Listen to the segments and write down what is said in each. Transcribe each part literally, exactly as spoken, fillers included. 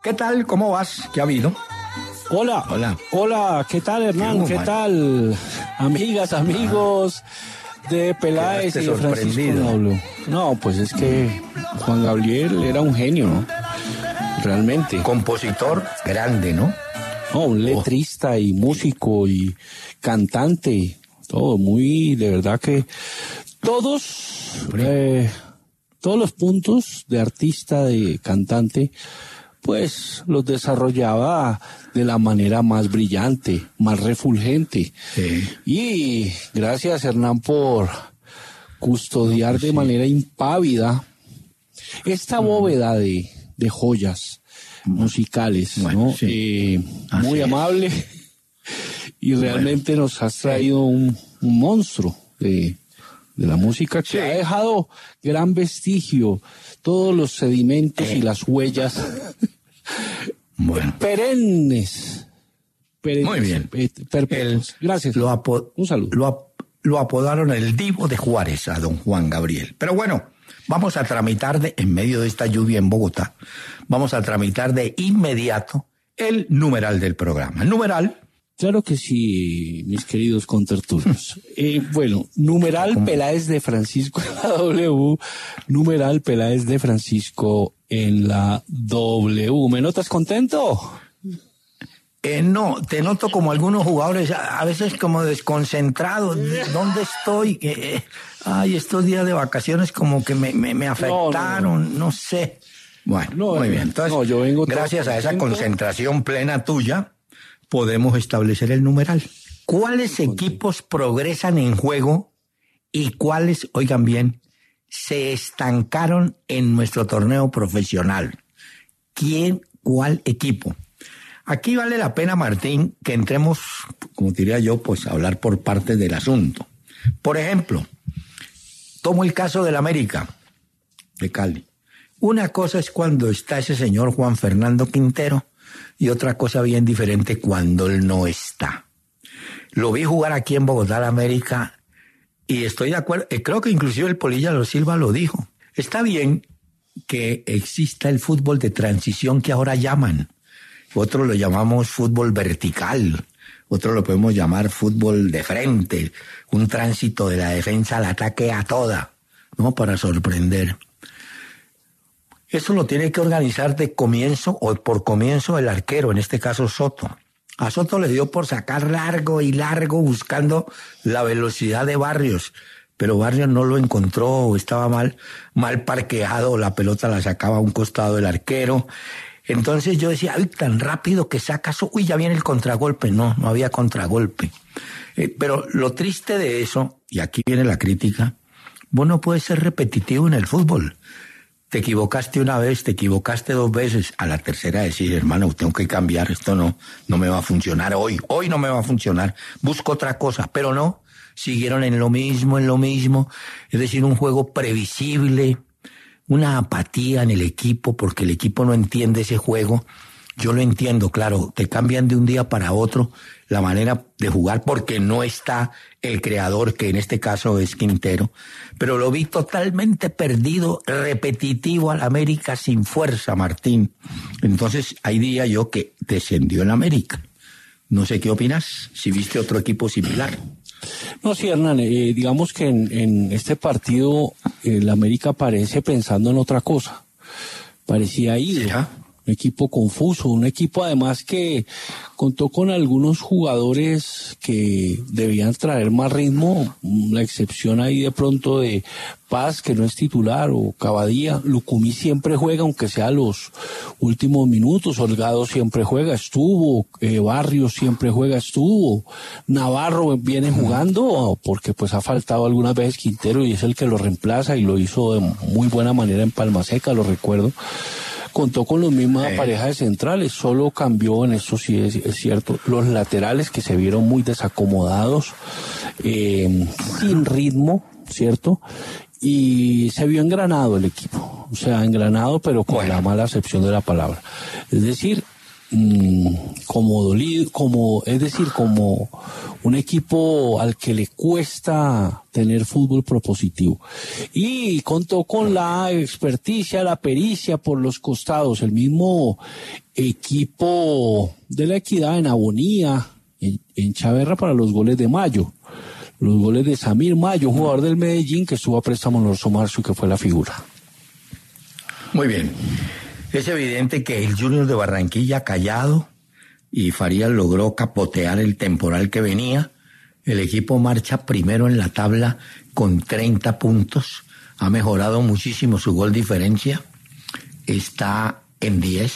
¿Qué tal? ¿Cómo vas? ¿Qué ha habido? Hola, hola, hola, ¿qué tal, Hernán? ¿Qué, ¿Qué tal? Amigas, amigos de Peláez y de Francisco Pablo. No, pues es que Juan Gabriel era un genio, ¿no? Realmente. Compositor grande, ¿no? No, un letrista oh. y músico y cantante, todo muy, de verdad que todos, eh, todos los puntos de artista, de cantante, pues los desarrollaba de la manera más brillante, más refulgente. Sí. Y gracias, Hernán, por custodiar no, pues de sí. manera impávida esta bóveda de, de joyas musicales, bueno, ¿no? Sí. Eh, muy amable y realmente bueno. nos has traído un, un monstruo de, de la música que sí. ha dejado gran vestigio, todos los sedimentos eh. y las huellas bueno. perennes, perennes. Muy bien. El, Gracias. Lo apo- un saludo. Lo, ap- lo apodaron el Divo de Juárez a don Juan Gabriel. Pero bueno, vamos a tramitar de, en medio de esta lluvia en Bogotá, vamos a tramitar de inmediato el numeral del programa. El numeral. Claro que sí, mis queridos contertulios. eh, bueno, numeral ¿Cómo? Peláez de Francisco en la W, numeral Peláez de Francisco en la W. ¿Me notas contento? Eh, no, te noto como algunos jugadores, a, a veces como desconcentrados. ¿Dónde estoy? Eh, ay, estos días de vacaciones como que me, me, me afectaron, no, no, no. no sé. Bueno, no, muy bien. Entonces, no, yo vengo gracias a esa concentración plena tuya, podemos establecer el numeral. ¿Cuáles equipos progresan en juego y cuáles, oigan bien, se estancaron en nuestro torneo profesional? ¿Quién, cuál equipo? Aquí vale la pena, Martín, que entremos, como diría yo, pues a hablar por parte del asunto. Por ejemplo, tomo el caso del América de Cali. Una cosa es cuando está ese señor Juan Fernando Quintero y otra cosa bien diferente cuando él no está. Lo vi jugar aquí en Bogotá, la América, y estoy de acuerdo, creo que inclusive el Polilla Lo Silva lo dijo. Está bien que exista el fútbol de transición que ahora llaman. Otros lo llamamos fútbol vertical, otros lo podemos llamar fútbol de frente, un tránsito de la defensa al ataque a toda, ¿no? Para sorprender. Eso lo tiene que organizar de comienzo o por comienzo el arquero, en este caso Soto. A Soto le dio por sacar largo y largo buscando la velocidad de Barrios, pero Barrios no lo encontró, estaba mal, mal parqueado, la pelota la sacaba a un costado del arquero. Entonces yo decía, ay, tan rápido que saca eso, uy, ya viene el contragolpe. No, no había contragolpe. Eh, pero lo triste de eso, y aquí viene la crítica, vos no puedes ser repetitivo en el fútbol. Te equivocaste una vez, te equivocaste dos veces, a la tercera decir, hermano, tengo que cambiar, esto no, no me va a funcionar hoy, hoy no me va a funcionar, busco otra cosa, pero no, siguieron en lo mismo, en lo mismo, es decir, un juego previsible, una apatía en el equipo porque el equipo no entiende ese juego. Yo lo entiendo, claro, te cambian de un día para otro la manera de jugar porque no está el creador, que en este caso es Quintero, pero lo vi totalmente perdido, repetitivo al América sin fuerza, Martín. Entonces, ahí diría yo que descendió el América. No sé qué opinas, si viste otro equipo similar. No, sí, Hernán, eh, digamos que en, en este partido el América parece pensando en otra cosa. Parecía ido. ¿Ya? Un equipo confuso, un equipo además que contó con algunos jugadores que debían traer más ritmo, la excepción ahí de pronto de Paz, que no es titular, o Cavadía. Lucumí siempre juega, aunque sea los últimos minutos. Holgado siempre juega, estuvo. Eh, Barrios siempre juega, estuvo. Navarro viene jugando, porque pues ha faltado algunas veces Quintero y es el que lo reemplaza y lo hizo de muy buena manera en Palma Seca, lo recuerdo. Contó con la misma eh. pareja de centrales, solo cambió, en eso sí es, es cierto, los laterales que se vieron muy desacomodados, eh, sin ritmo, ¿cierto? Y se vio engranado el equipo, o sea, engranado pero con bueno. la mala acepción de la palabra. Es decir, mmm, como dolido, como, es decir, como un equipo al que le cuesta tener fútbol propositivo. Y contó con la experticia, la pericia por los costados, el mismo equipo de la Equidad en Abonía, en, en Chaverra para los goles de Mayo. Los goles de Samir Mayo, jugador del Medellín que estuvo a préstamo en el Orso Marcio, que fue la figura. Muy bien. Es evidente que el Junior de Barranquilla callado y Farías logró capotear el temporal que venía. El equipo marcha primero en la tabla con treinta puntos. Ha mejorado muchísimo su gol diferencia. Está en diez.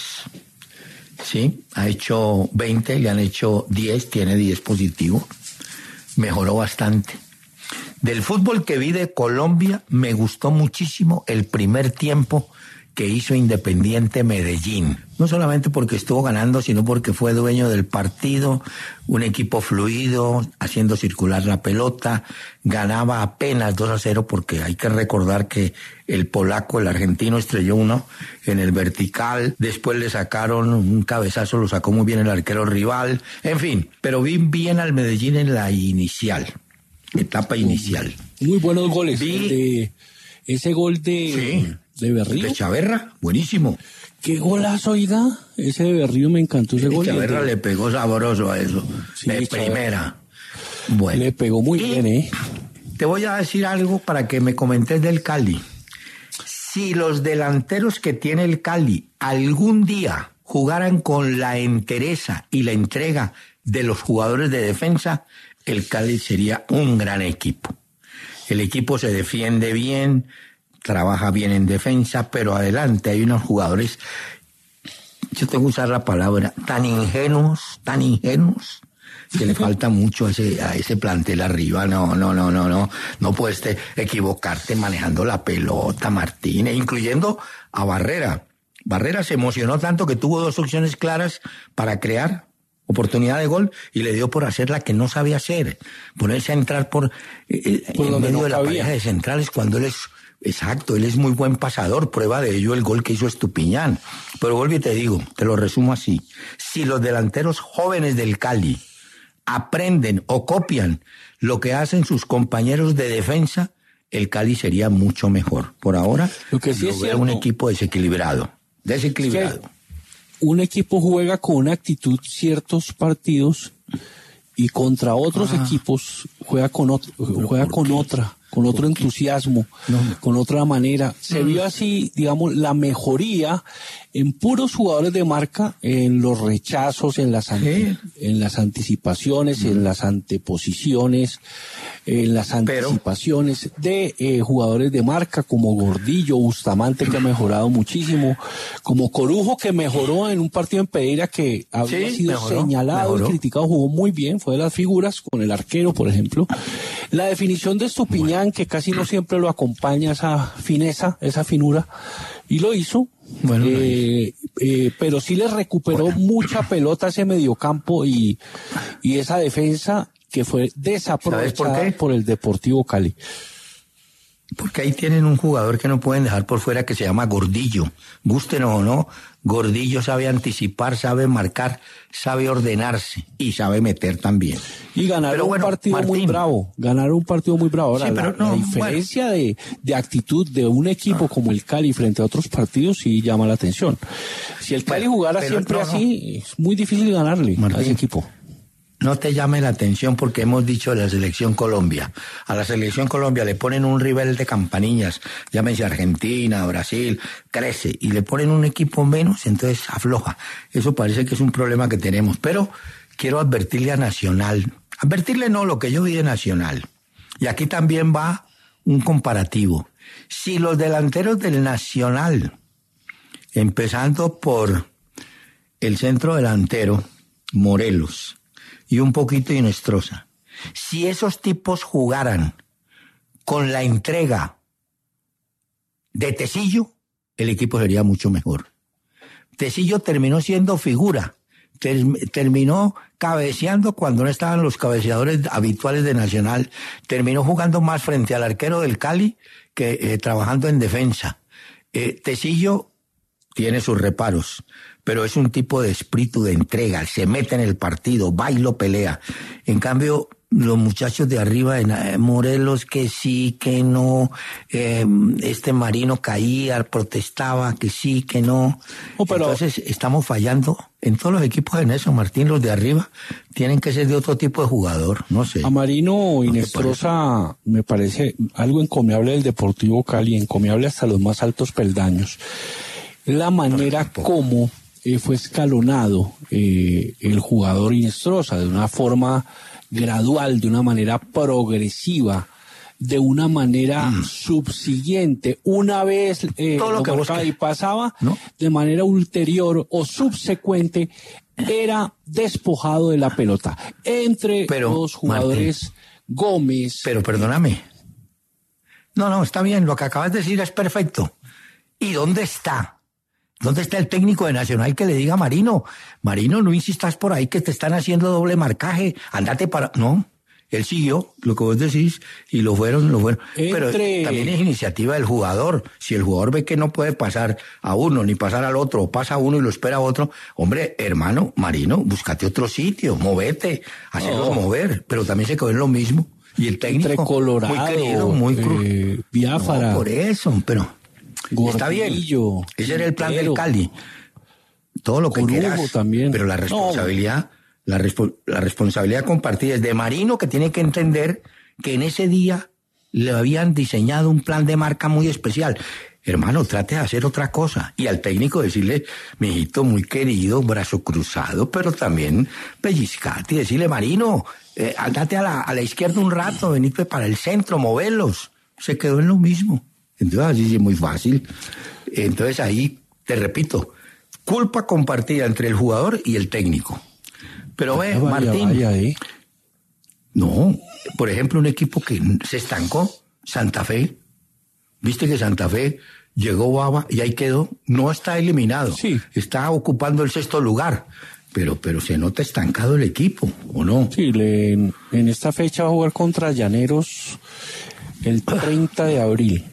Sí, ha hecho veinte, le han hecho diez, tiene diez positivo. Mejoró bastante. Del fútbol que vi de Colombia, me gustó muchísimo el primer tiempo que hizo Independiente Medellín. No solamente porque estuvo ganando, sino porque fue dueño del partido, un equipo fluido, haciendo circular la pelota, ganaba apenas dos a cero, porque hay que recordar que el polaco, el argentino, estrelló uno en el vertical, después le sacaron un cabezazo, lo sacó muy bien el arquero rival, en fin, pero vi bien al Medellín en la inicial, etapa inicial. Muy buenos goles. Vi, de, ese gol de... Sí. ¿De Berrío? De Chaverra, buenísimo. ¿Qué golazo, oiga? Ese de Berrío me encantó, ese gol. Chaverra le pegó sabroso a eso, sí, de Chaverra. Primera. Bueno. Le pegó muy bien, ¿eh? Te voy a decir algo para que me comentes del Cali. Si los delanteros que tiene el Cali algún día jugaran con la entereza y la entrega de los jugadores de defensa, el Cali sería un gran equipo. El equipo se defiende bien, trabaja bien en defensa, pero adelante hay unos jugadores, yo tengo que usar la palabra, tan ingenuos, tan ingenuos, que le falta mucho a ese, a ese plantel arriba. No, no, no, no, no, no puedes te equivocarte manejando la pelota, Martínez, incluyendo a Barrera. Barrera se emocionó tanto que tuvo dos opciones claras para crear oportunidad de gol y le dio por hacer la que no sabía hacer, ponerse a entrar por, eh, por en medio no de la pareja de centrales cuando él es... Exacto, él es muy buen pasador, prueba de ello el gol que hizo Estupiñán. Pero vuelvo y te digo, te lo resumo así. Si los delanteros jóvenes del Cali aprenden o copian lo que hacen sus compañeros de defensa, el Cali sería mucho mejor. Por ahora, lo que sí lo es veo un equipo desequilibrado. Desequilibrado. Es que un equipo juega con una actitud ciertos partidos y contra otros ah. equipos juega con, otro, juega con otra. con otro entusiasmo, no. con otra manera. Se vio así, digamos, la mejoría en puros jugadores de marca, en los rechazos, en las, ante, en las anticipaciones, mm. en las anteposiciones, en las anticipaciones Pero, de eh, jugadores de marca como Gordillo, Bustamante, que ha mejorado muchísimo, como Corujo, que mejoró en un partido en Pereira que había sí, sido mejoró, señalado mejoró. y criticado, jugó muy bien, fue de las figuras, con el arquero, por ejemplo. La definición de Estupiñán, bueno. que casi no siempre lo acompaña esa fineza, esa finura, y lo hizo. Bueno, eh, eh, pero sí le recuperó bueno. mucha pelota ese mediocampo y, y esa defensa que fue desaprovechada por, por el Deportivo Cali. Porque ahí tienen un jugador que no pueden dejar por fuera que se llama Gordillo. Gústenos o no, Gordillo sabe anticipar, sabe marcar, sabe ordenarse y sabe meter también. Y ganar un bueno, partido Martín. muy bravo, ganar un partido muy bravo. Ahora, sí, pero la, no, la diferencia bueno. de, de actitud de un equipo como el Cali frente a otros partidos sí llama la atención. Si el Cali bueno, jugara siempre no, así, no. es muy difícil ganarle Martín. a ese equipo. No te llame la atención porque hemos dicho de la selección Colombia. A la selección Colombia le ponen un rival de campanillas, llámense Argentina, Brasil, crece, y le ponen un equipo menos, entonces afloja. Eso parece que es un problema que tenemos. Pero quiero advertirle a Nacional, advertirle no, lo que yo vi de Nacional. Y aquí también va un comparativo. Si los delanteros del Nacional, empezando por el centro delantero, Morelos, y un poquito Inestrosa, si esos tipos jugaran con la entrega de Tecillo, el equipo sería mucho mejor. Tecillo terminó siendo figura, ter, terminó cabeceando cuando no estaban los cabeceadores habituales de Nacional, terminó jugando más frente al arquero del Cali que eh, trabajando en defensa. Eh, Tecillo tiene sus reparos, pero es un tipo de espíritu de entrega, se mete en el partido, va y lo pelea. En cambio, los muchachos de arriba en Morelos, que sí, que no, eh, este Marino caía, protestaba, que sí, que no. Oh, pero... Entonces estamos fallando en todos los equipos en eso, Martín. Los de arriba tienen que ser de otro tipo de jugador, no sé. A Marino Inestrosa me parece algo encomiable del Deportivo Cali, encomiable hasta los más altos peldaños. La manera no, como eh, fue escalonado eh, el jugador Inestrosa, de una forma gradual, de una manera progresiva, de una manera mm. subsiguiente, una vez eh, todo lo que marcaba y pasaba, ¿no? De manera ulterior o subsecuente, era despojado de la pelota. Entre pero, los jugadores Martín, Gómez... Pero perdóname. No, no, está bien, lo que acabas de decir es perfecto. ¿Y dónde está? ¿Dónde está el técnico de Nacional que le diga a Marino? Marino, no insistas por ahí que te están haciendo doble marcaje. Andate para... No, él siguió lo que vos decís y lo fueron, lo fueron. Entre... Pero también es iniciativa del jugador. Si el jugador ve que no puede pasar a uno ni pasar al otro, o pasa a uno y lo espera a otro, hombre, hermano, Marino, búscate otro sitio, movete, hacerlos oh. mover. Pero también se quedó en lo mismo. Y el técnico, entre Colorado, muy querido, muy cruz. Eh, Biafara. No, por eso, pero... Gordillo, está bien, ese era el plan del Cali. Todo lo que Corujo quieras, también. Pero la responsabilidad, no. la, respo- la responsabilidad compartida es de Marino, que tiene que entender que en ese día le habían diseñado un plan de marca muy especial. Hermano, trate de hacer otra cosa. Y al técnico decirle, mijito, muy querido, brazo cruzado, pero también pellizcate y decirle, Marino, eh, andate a la, a la izquierda un rato, venite para el centro, moverlos. Se quedó en lo mismo. Entonces así es muy fácil. Entonces ahí, te repito, culpa compartida entre el jugador y el técnico. Pero ve, vaya, Martín, vaya, ¿eh? No, por ejemplo, un equipo que se estancó, Santa Fe. Viste que Santa Fe llegó Baba y ahí quedó. No está eliminado, sí. Está ocupando el sexto lugar. Pero, pero se nota estancado el equipo, ¿o no? Sí, le, en esta fecha va a jugar contra Llaneros el treinta de abril.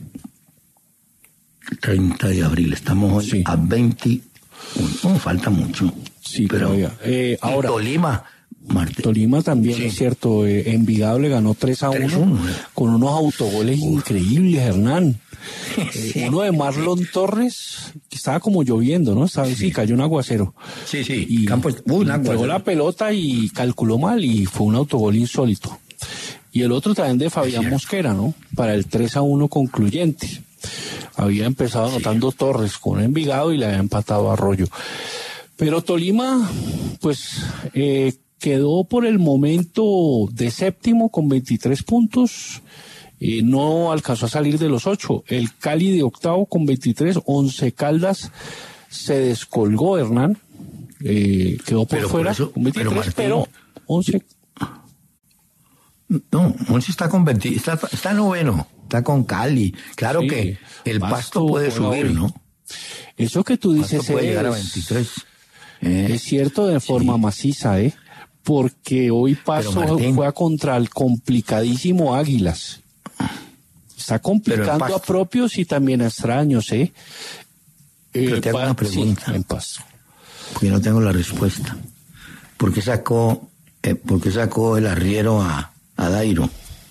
treinta de abril, estamos hoy sí. a veintiuno, oh, falta mucho. Sí, pero eh, ahora Tolima, Martín. Tolima también, sí. Es cierto, eh, Envigado le ganó tres a uno con unos autogoles Uf. increíbles, Hernán. Sí. Eh, uno de Marlon Torres, que estaba como lloviendo, ¿no? Estaba, sí. sí, cayó un aguacero. Sí, sí, y Campo, uh, un entregó la pelota y calculó mal y fue un autogol insólito. Y el otro también de Fabián es Mosquera, ¿no? Para el tres a uno concluyente. Había empezado anotando sí. Torres con Envigado y le había empatado a Arroyo. Pero Tolima, pues, eh, quedó por el momento de séptimo con veintitrés puntos. Eh, no alcanzó a salir de los ocho. El Cali de octavo con veintitrés. Once Caldas se descolgó, Hernán. Eh, quedó por pero fuera por eso, con veintitrés, pero, Martín, pero once... No, once está con veinte, está, está noveno, está con Cali. Claro sí, que el Pasto, Pasto puede subir, hoy. ¿no? Eso que tú dices Pasto puede es, llegar a veintitrés. Eh, es cierto de forma sí. maciza, ¿eh? Porque hoy Pasto Martín, juega contra el complicadísimo Águilas. Está complicando a propios y también a extraños, ¿eh? Pero eh te hago una pregunta. Sí, en Pasto. Porque no tengo la respuesta. ¿Por qué sacó, eh, por qué sacó el arriero a a Dairo?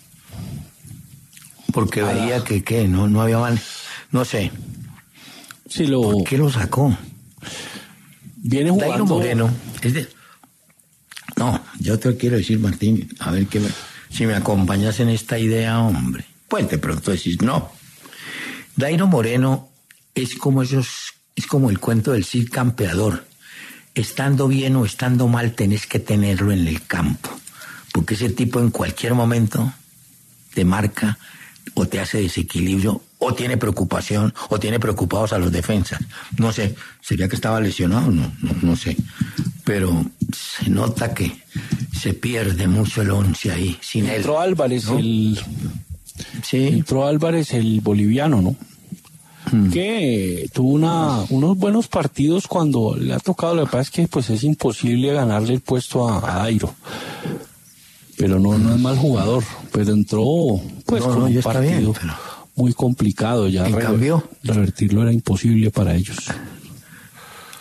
Porque ah. veía que qué, no, no había mal, no sé. Sí, lo... ¿Por qué lo sacó? Viene jugando... Dairo Moreno, es de... No, yo te quiero decir, Martín, a ver que me... si me acompañas en esta idea, hombre. Pues de pronto decís, no. Dairo Moreno es como esos, es como el cuento del Cid Campeador. Estando bien o estando mal, tenés que tenerlo en el campo. Porque ese tipo en cualquier momento te marca o te hace desequilibrio o tiene preocupación o tiene preocupados a los defensas. No sé, ¿sería que estaba lesionado? No, no, no sé. Pero se nota que se pierde mucho el once ahí sin él. Entró Álvarez, ¿no? el... Sí. Entró Álvarez, el boliviano, ¿no? Hmm. Que tuvo una, unos buenos partidos cuando le ha tocado. Lo que pasa es que pues es imposible ganarle el puesto a, a Dairo. Pero no, no es mal jugador, pero entró pues no, con no, un partido bien, pero... muy complicado, ya en rever, cambio, revertirlo era imposible para ellos.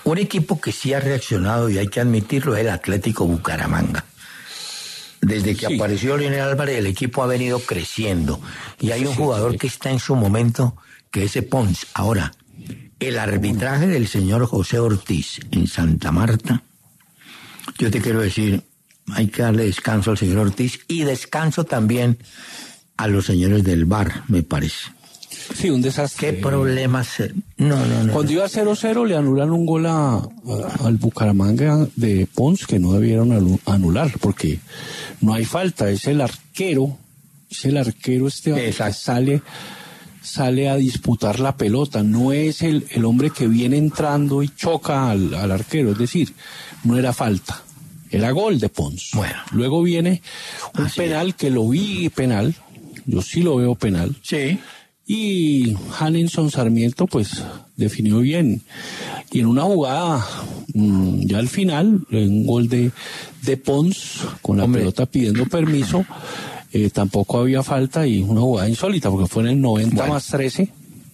Un equipo que sí ha reaccionado, y hay que admitirlo, es el Atlético Bucaramanga. Desde que sí. apareció Leonel Álvarez, el equipo ha venido creciendo. Y hay un sí, jugador sí. que está en su momento, que es Pons. Ahora, el arbitraje del señor José Ortiz en Santa Marta, yo te quiero decir, hay que darle descanso al señor Ortiz y descanso también a los señores del V A R, me parece. Sí, un desastre. ¿Qué problemas? No, no, no. Cuando iba cero cero le anulan un gol a, a, al Bucaramanga de Pons que no debieron anular porque no hay falta. Es el arquero, es el arquero este que sale, sale a disputar la pelota. No es el, el hombre que viene entrando y choca al, al arquero. Es decir, no era falta. Era gol de Pons. Bueno. Luego viene un Así penal es. que lo vi penal. Yo sí lo veo penal. Sí. Y Hanenson Sarmiento pues definió bien. Y en una jugada mmm, ya al final, un gol de, de Pons con la Hombre. pelota pidiendo permiso, eh, tampoco había falta y una jugada insólita porque fue en el noventa bueno. más trece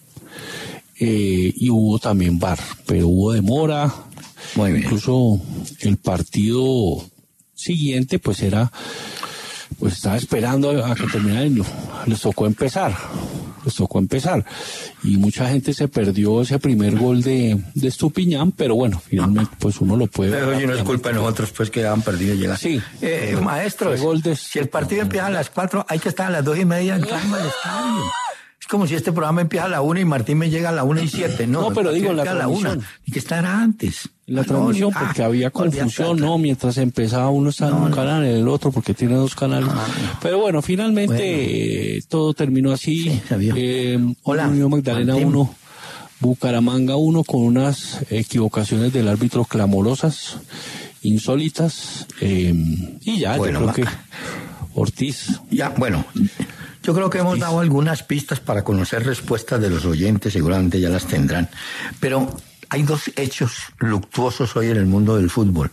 eh, y hubo también V A R, pero hubo demora. Muy bien. Incluso el partido siguiente pues era, pues estaba esperando a que terminara el, les tocó empezar. les tocó empezar y mucha gente se perdió ese primer gol de, de Estupiñán, pero bueno, finalmente pues uno lo puede pero ver. no es culpa de nosotros pues que han perdido llegar. Sí. Eh, maestros, el gol de... si el partido empieza a las cuatro, hay que estar a las dos y media entrando al estadio. Es como si este programa empieza a la una y Martín me llega a la una y siete, ¿no? No, pero digo en la transmisión. A la una, y que estar antes. En la ah, transmisión, no, porque ah, había confusión, ¿no? Mientras empezaba uno estaba no, en un no. canal, en el otro, porque tiene dos canales. Ah, no. Pero bueno, finalmente bueno. Eh, todo terminó así. Sí, eh, Hola. Unión Magdalena uno, Bucaramanga uno, con unas equivocaciones del árbitro clamorosas, insólitas. Eh, y ya, bueno, yo creo que Ortiz. Ya, bueno. Yo creo que hemos dado algunas pistas para conocer respuestas de los oyentes, seguramente ya las tendrán. Pero hay dos hechos luctuosos hoy en el mundo del fútbol.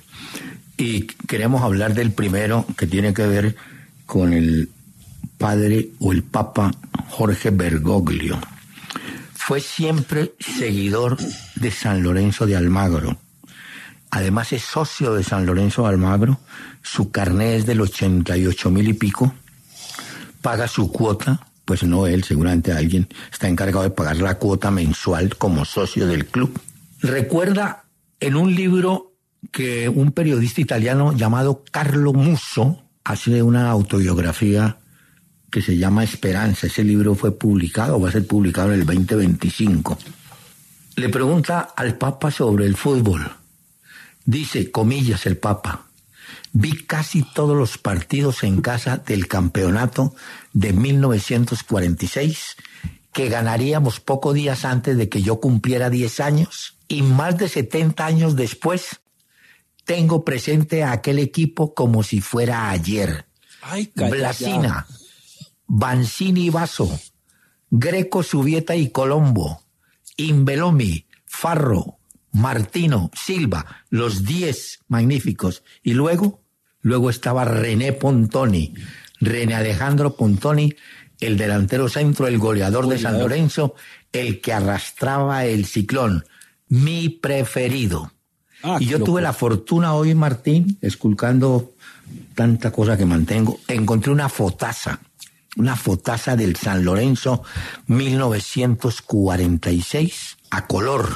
Y queremos hablar del primero, que tiene que ver con el padre o el papa Jorge Bergoglio. Fue siempre seguidor de San Lorenzo de Almagro. Además es socio de San Lorenzo de Almagro. Su carné es del ochenta y ocho mil y pico. Paga su cuota, pues no él, seguramente alguien está encargado de pagar la cuota mensual como socio del club. Recuerda en un libro que un periodista italiano llamado Carlo Musso hace una autobiografía que se llama Esperanza. Ese libro fue publicado, va a ser publicado en el veinte veinticinco. Le pregunta al Papa sobre el fútbol. Dice, comillas, el Papa: vi casi todos los partidos en casa del campeonato de mil novecientos cuarenta y seis, que ganaríamos pocos días antes de que yo cumpliera diez años, y más de setenta años después, tengo presente a aquel equipo como si fuera ayer. Ay, Blasina, Banzini y Basso, Greco, Subieta y Colombo, Imbelomi, Farro, Martino, Silva, los diez magníficos. Y luego, luego estaba René Pontoni, René Alejandro Pontoni, el delantero centro, el goleador, goleador de San Lorenzo, el que arrastraba el ciclón, mi preferido. Ah, y yo loco. Tuve la fortuna hoy, Martín, esculcando tanta cosa que mantengo, encontré una fotaza, una fotaza del San Lorenzo mil novecientos cuarenta y seis a color,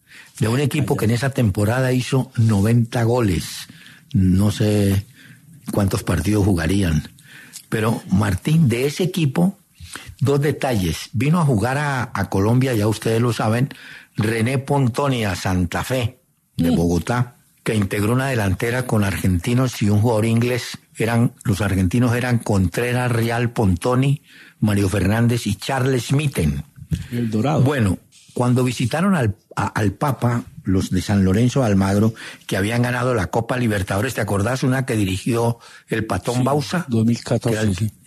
de un equipo que en esa temporada hizo noventa goles. No sé cuántos partidos jugarían. Pero, Martín, de ese equipo, dos detalles. Vino a jugar a, a Colombia, ya ustedes lo saben, René Pontoni a Santa Fe, de Bogotá, que integró una delantera con argentinos y un jugador inglés. Eran, los argentinos eran Contreras, Real, Pontoni, Mario Fernández y Charles Mitten. El Dorado. Bueno, cuando visitaron al, a, al Papa, los de San Lorenzo de Almagro, que habían ganado la Copa Libertadores, ¿te acordás? Una que dirigió el Patón sí, Bausa. dos mil catorce, el, sí.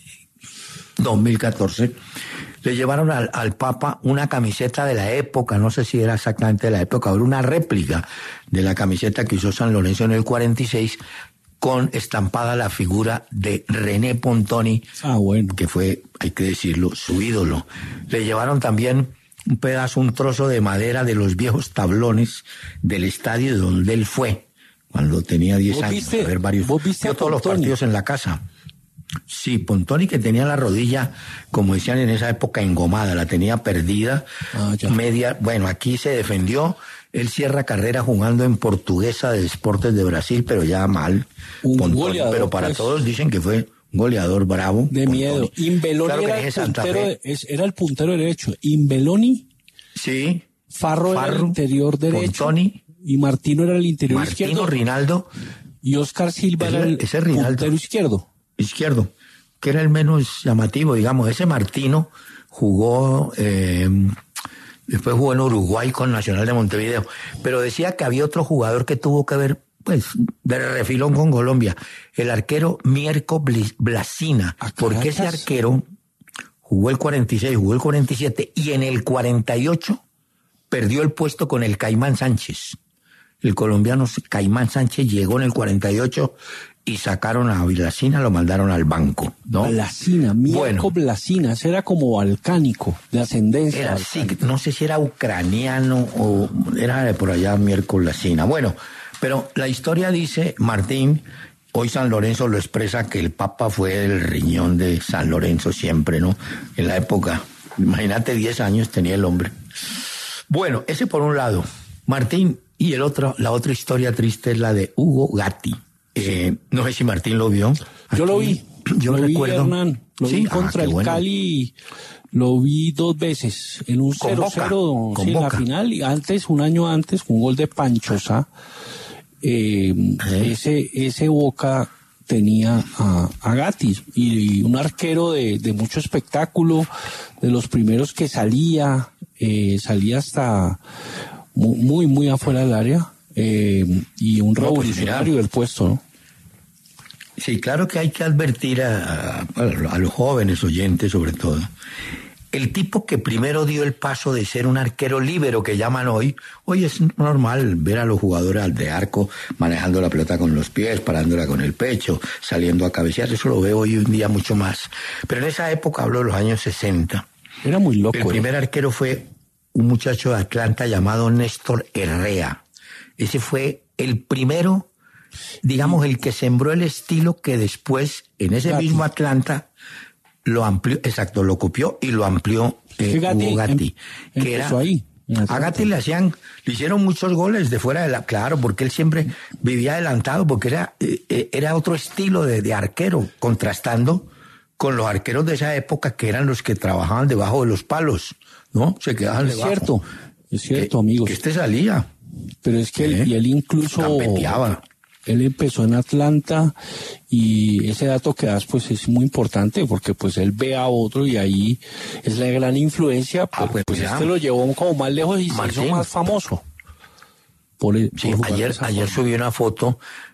dos mil catorce. Le llevaron al, al Papa una camiseta de la época, no sé si era exactamente de la época, era una réplica de la camiseta que usó San Lorenzo en el cuarenta y seis, con estampada la figura de René Pontoni, ah, bueno. que fue, hay que decirlo, su ídolo. Le llevaron también un pedazo, un trozo de madera de los viejos tablones del estadio donde él fue, cuando tenía diez años. Viste, a ver varios, ¿Vos viste a todos los partidos en la casa. Sí, Pontoni, que tenía la rodilla, como decían en esa época, engomada, la tenía perdida, ah, media, bueno, aquí se defendió, él cierra carrera jugando en Portuguesa de Deportes de Brasil, pero ya mal, un Pontoni, goleador, pero para pues, todos dicen que fue un goleador bravo. De Pontoni. miedo. Imbeloni claro era, el puntero, es, era el puntero derecho, Imbeloni, sí, Farro, Farro era el interior derecho, Pontoni, y Martino era el interior Martino, izquierdo, Rinaldo, y Oscar Silva ese, era el ese Rinaldo, puntero izquierdo. Izquierdo, que era el menos llamativo, digamos. Ese Martino jugó, eh, después jugó en Uruguay con Nacional de Montevideo, pero decía que había otro jugador que tuvo que ver, pues, de refilón con Colombia, el arquero Mierko Blasina, porque ese arquero jugó el cuarenta y seis, jugó el cuarenta y siete, y en el cuarenta y ocho perdió el puesto con el Caimán Sánchez. El colombiano Caimán Sánchez llegó en el cuarenta y ocho y sacaron a Blasina, lo mandaron al banco, ¿no? Blasina, Mirko bueno, Blasina, ese era como balcánico, de ascendencia. Era sí, no sé si era ucraniano o era de por allá Mirko Blasina. Bueno, pero la historia dice, Martín, hoy San Lorenzo lo expresa que el Papa fue el riñón de San Lorenzo siempre, ¿no? En la época, imagínate, diez años tenía el hombre. Bueno, ese por un lado. Martín, y el otro, la otra historia triste es la de Hugo Gatti. Eh, no sé si Martín lo vio. Aquí, yo lo vi. Yo lo recuerdo. Vi, Hernán. Lo sí, vi contra ah, el bueno. Cali. Lo vi dos veces. En un cero cero sí, en la final. Y antes, un año antes, un gol de Panchosa. Eh, ¿Eh? Ese, ese Boca tenía a, a Gatti. Y, y un arquero de, de mucho espectáculo. De los primeros que salía. Eh, salía hasta muy, muy afuera del área. Eh, y un revolucionario del puesto, ¿no? Sí, claro que hay que advertir a, a, a los jóvenes oyentes, sobre todo. El tipo que primero dio el paso de ser un arquero líbero, que llaman hoy, hoy es normal ver a los jugadores de arco manejando la pelota con los pies, parándola con el pecho, saliendo a cabecear, eso lo veo hoy un día mucho más. Pero en esa época, hablo de los años sesenta. Era muy loco. El primer ¿eh? arquero fue un muchacho de Atlanta llamado Néstor Herrea. Ese fue el primero, digamos, el que sembró el estilo que después, en ese Gatti. mismo Atlanta, lo amplió, exacto, lo copió y lo amplió eh, Gatti, Hugo Gatti. Em, que era, ahí, a Gatti le hacían, le hicieron muchos goles de fuera de la, claro, porque él siempre vivía adelantado, porque era, eh, era otro estilo de, de arquero, contrastando con los arqueros de esa época que eran los que trabajaban debajo de los palos, ¿no? Se quedaban es debajo. Es cierto, es cierto, que, amigos. Que este salía. Pero es que él, y él incluso campeteaba. Él empezó en Atlanta y ese dato que das pues es muy importante porque pues él ve a otro y ahí es la gran influencia, pues, ah, pues, pues este lo llevó como más lejos y Martín. se hizo más famoso. Por el, sí, por ayer, ayer subí una foto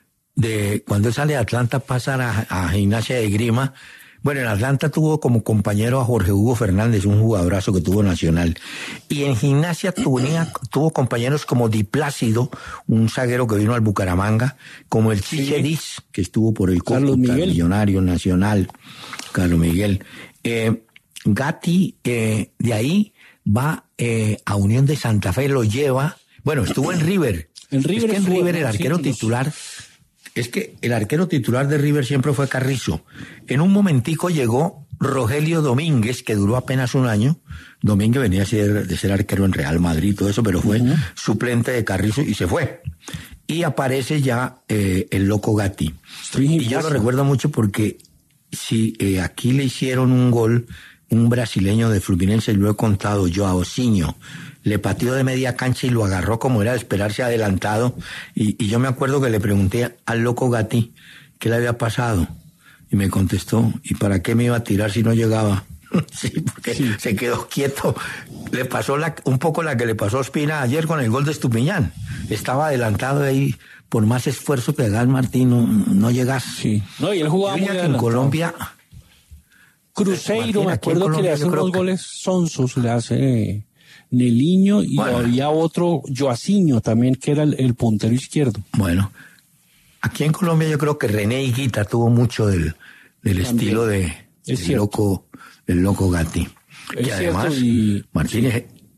de cuando él sale de Atlanta, pasa a, a Gimnasia de Grima. Bueno, en Atlanta tuvo como compañero a Jorge Hugo Fernández, un jugadorazo que tuvo Nacional. Y en Gimnasia tenía, tuvo compañeros como Di Plácido, un zaguero que vino al Bucaramanga, como el Chiche Diz, sí. que estuvo por el Carlos Miguel. Millonario Nacional, Carlos Miguel. Eh, Gatti, eh, de ahí va eh, a Unión de Santa Fe, lo lleva, bueno, estuvo en River. En River, es que en estuvo, River el arquero sí, titular... Es que el arquero titular de River siempre fue Carrizo. En un momentico llegó Rogelio Domínguez, que duró apenas un año. Domínguez venía a ser, de ser arquero en Real Madrid, todo eso, pero fue uh-huh. suplente de Carrizo y se fue. Y aparece ya eh, el loco Gatti. Sí, y yo lo recuerdo mucho porque si eh, aquí le hicieron un gol, un brasileño de Fluminense, lo he contado yo, a Osinho. Le pateó de media cancha y lo agarró como era de esperarse adelantado. Y, y yo me acuerdo que le pregunté al loco Gatti qué le había pasado. Y me contestó, ¿y para qué me iba a tirar si no llegaba? Sí, porque sí. se quedó quieto. Le pasó la, un poco la que le pasó a Ospina ayer con el gol de Estupiñán. Estaba adelantado ahí, por más esfuerzo que haga el Martín, no, no llegas. Sí. No, y él jugaba muy en Colombia. Cruzeiro, Martín, me acuerdo que le hace unos que... goles sonsos, le hace... Neliño y bueno, había otro Joaciño también que era el, el puntero izquierdo. Bueno, aquí en Colombia yo creo que René Higuita tuvo mucho del, del estilo de del loco, del loco Gatti. Es y además y, Martínez, sí.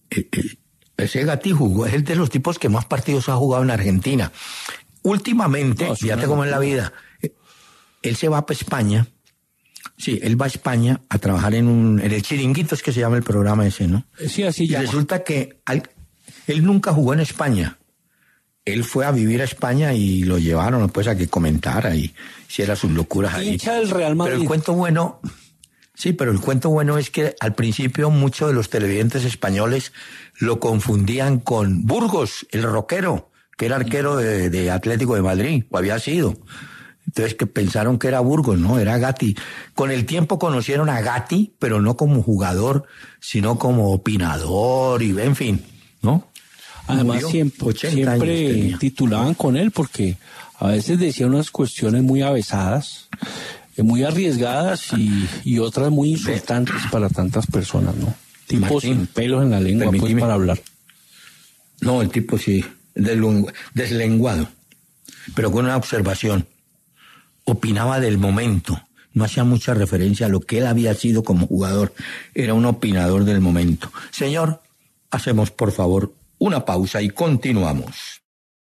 ese Gatti jugó, es el de los tipos que más partidos ha jugado en Argentina. Últimamente, no, fíjate cómo es la vida, él se va para España, sí, él va a España a trabajar en un, en el Chiringuito es que se llama el programa ese, ¿no? Sí, así y llama. Resulta que al, él nunca jugó en España. Él fue a vivir a España y lo llevaron pues a que comentara y hiciera sus locuras ahí. Hincha del Real Madrid. Pero el cuento bueno, sí, pero el cuento bueno es que al principio muchos de los televidentes españoles lo confundían con Burgos, el rockero, que era arquero de, de Atlético de Madrid, o había sido. Entonces que pensaron que era Burgos, no, era Gatti. Con el tiempo conocieron a Gatti, pero no como jugador, sino como opinador y en fin, ¿no? Además Murió, siempre, siempre titulaban con él porque a veces decía unas cuestiones muy avesadas, muy arriesgadas y, y otras muy insultantes para tantas personas, ¿no? Tipos Martín, sin pelos en la lengua pues, para hablar. No, el tipo sí, deslenguado, pero con una observación. Opinaba del momento, no hacía mucha referencia a lo que él había sido como jugador, era un opinador del momento. Señor, hacemos por favor una pausa y continuamos.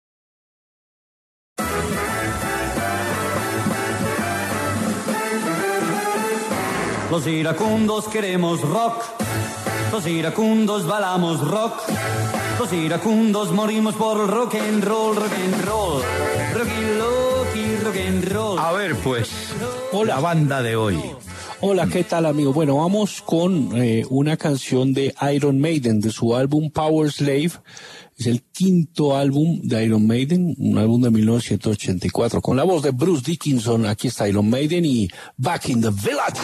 Los iracundos queremos rock, los iracundos balamos rock, los iracundos morimos por el rock and roll, rock and roll, rock and roll, rock and roll. A ver pues, hola, la banda de hoy. Hola, ¿qué tal, amigo? Bueno, vamos con eh, una canción de Iron Maiden, de su álbum Power Slave. Es el quinto álbum de Iron Maiden, un álbum de mil novecientos ochenta y cuatro. Con la voz de Bruce Dickinson, aquí está Iron Maiden y Back in the Village.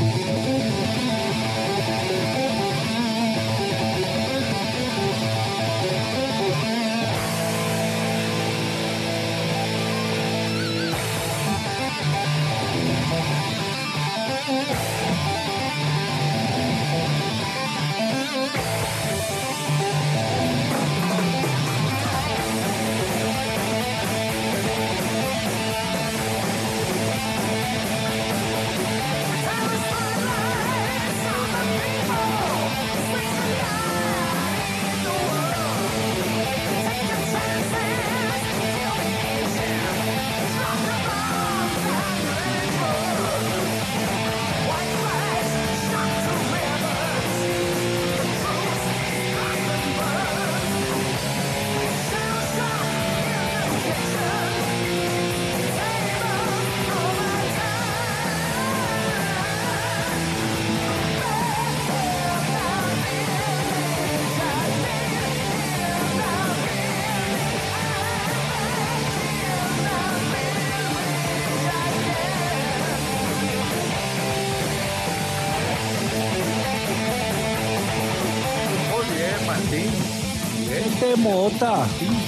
Mota.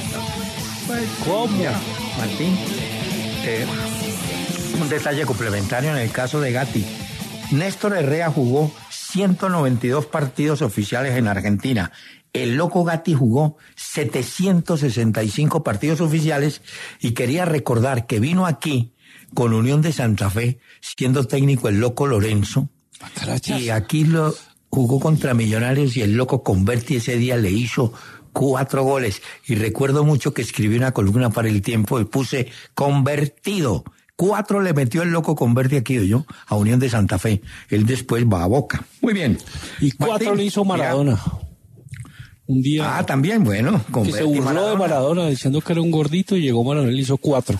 ¿Cómo? Martín, eh, un detalle complementario en el caso de Gatti. Néstor Herrera jugó ciento noventa y dos partidos oficiales en Argentina. El loco Gatti jugó setecientos sesenta y cinco partidos oficiales y quería recordar que vino aquí con Unión de Santa Fe, siendo técnico el loco Lorenzo. Carachas. Y aquí lo jugó contra Millonarios y el loco Converti ese día le hizo cuatro goles. Y recuerdo mucho que escribí una columna para El Tiempo y puse convertido. Cuatro le metió el loco Converti aquí yo a Unión de Santa Fe. Él después va a Boca. Muy bien. Y cuatro Martín, le hizo Maradona. Mira. Un día. Ah, también, bueno. Que se burló Maradona. de Maradona diciendo que era un gordito y llegó Maradona y le hizo cuatro.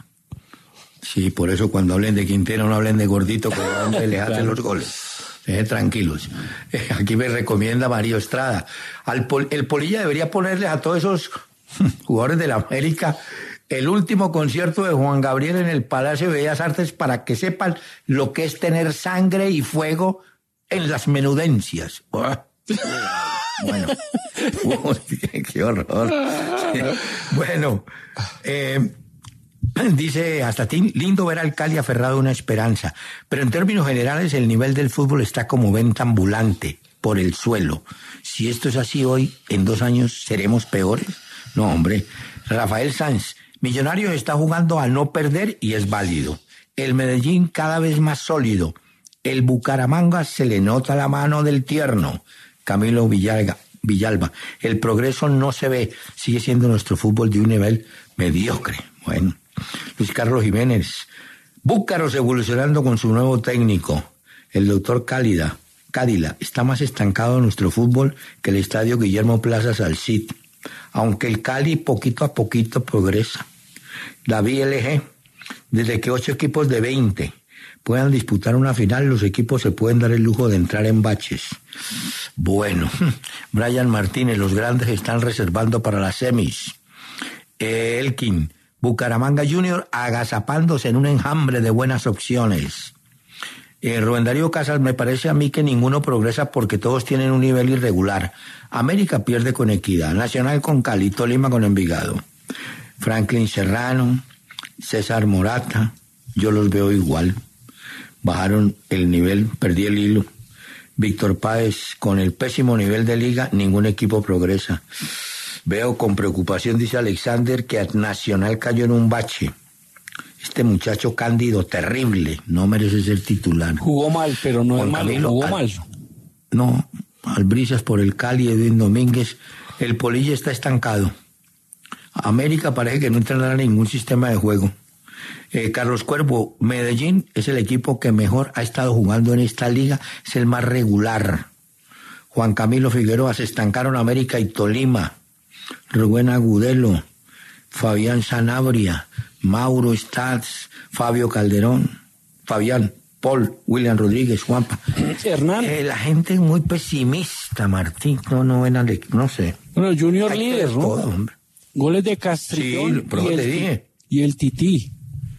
Sí, por eso cuando hablen de Quintero no hablen de gordito, que donde le hacen los goles. Eh, tranquilos. Eh, aquí me recomienda Mario Estrada. Al pol, el Polilla debería ponerles a todos esos jugadores de la América el último concierto de Juan Gabriel en el Palacio de Bellas Artes para que sepan lo que es tener sangre y fuego en las menudencias. Bueno, qué horror. Bueno, eh, dice hasta ti, lindo ver al Cali aferrado a una esperanza, pero en términos generales el nivel del fútbol está como venta ambulante, por el suelo. Si esto es así hoy, en dos años seremos peores. No, hombre. Rafael Sanz, Millonarios está jugando a no perder y es válido. El Medellín cada vez más sólido. El Bucaramanga se le nota la mano del tierno. Camilo Villalga, Villalba. El progreso no se ve, sigue siendo nuestro fútbol de un nivel mediocre. Bueno, Luis Carlos Jiménez. Búcaros evolucionando con su nuevo técnico, el doctor Cálida. Cádila, está más estancado nuestro fútbol que el estadio Guillermo Plaza Salcid, aunque el Cali poquito a poquito progresa. David L G, desde que ocho equipos de veinte puedan disputar una final, los equipos se pueden dar el lujo de entrar en baches. Bueno, Brian Martínez, los grandes están reservando para las semis. Eh, Elkin, Bucaramanga Junior agazapándose en un enjambre de buenas opciones. Eh, Rubén Darío Casas, me parece a mí que ninguno progresa porque todos tienen un nivel irregular. América pierde con Equidad, Nacional con Cali, Tolima con Envigado. Franklin Serrano, César Morata, yo los veo igual. Bajaron el nivel, perdí el hilo. Víctor Páez, con el pésimo nivel de liga, ningún equipo progresa. Veo con preocupación, dice Alexander, que Nacional cayó en un bache. Este muchacho Cándido, terrible, no merece ser titular. Jugó mal, pero no Juan es malo, Camilo, jugó al, mal. No, Albricias por el Cali, Edwin Domínguez. El Polilla está estancado. América parece que no entrará en ningún sistema de juego. Eh, Carlos Cuervo, Medellín es el equipo que mejor ha estado jugando en esta liga, es el más regular. Juan Camilo Figueroa, se estancaron América y Tolima. Rubén Agudelo, Fabián Sanabria, Mauro Stats, Fabio Calderón, Fabián, Paul, William Rodríguez, Juanpa. Hernán. Eh, la gente es muy pesimista, Martín, no, no ven al, no sé. Bueno, Junior Hay que líder, ver ¿no? todo, hombre. Goles de Castrillón Sí, pero y, te el, dije. y el Tití.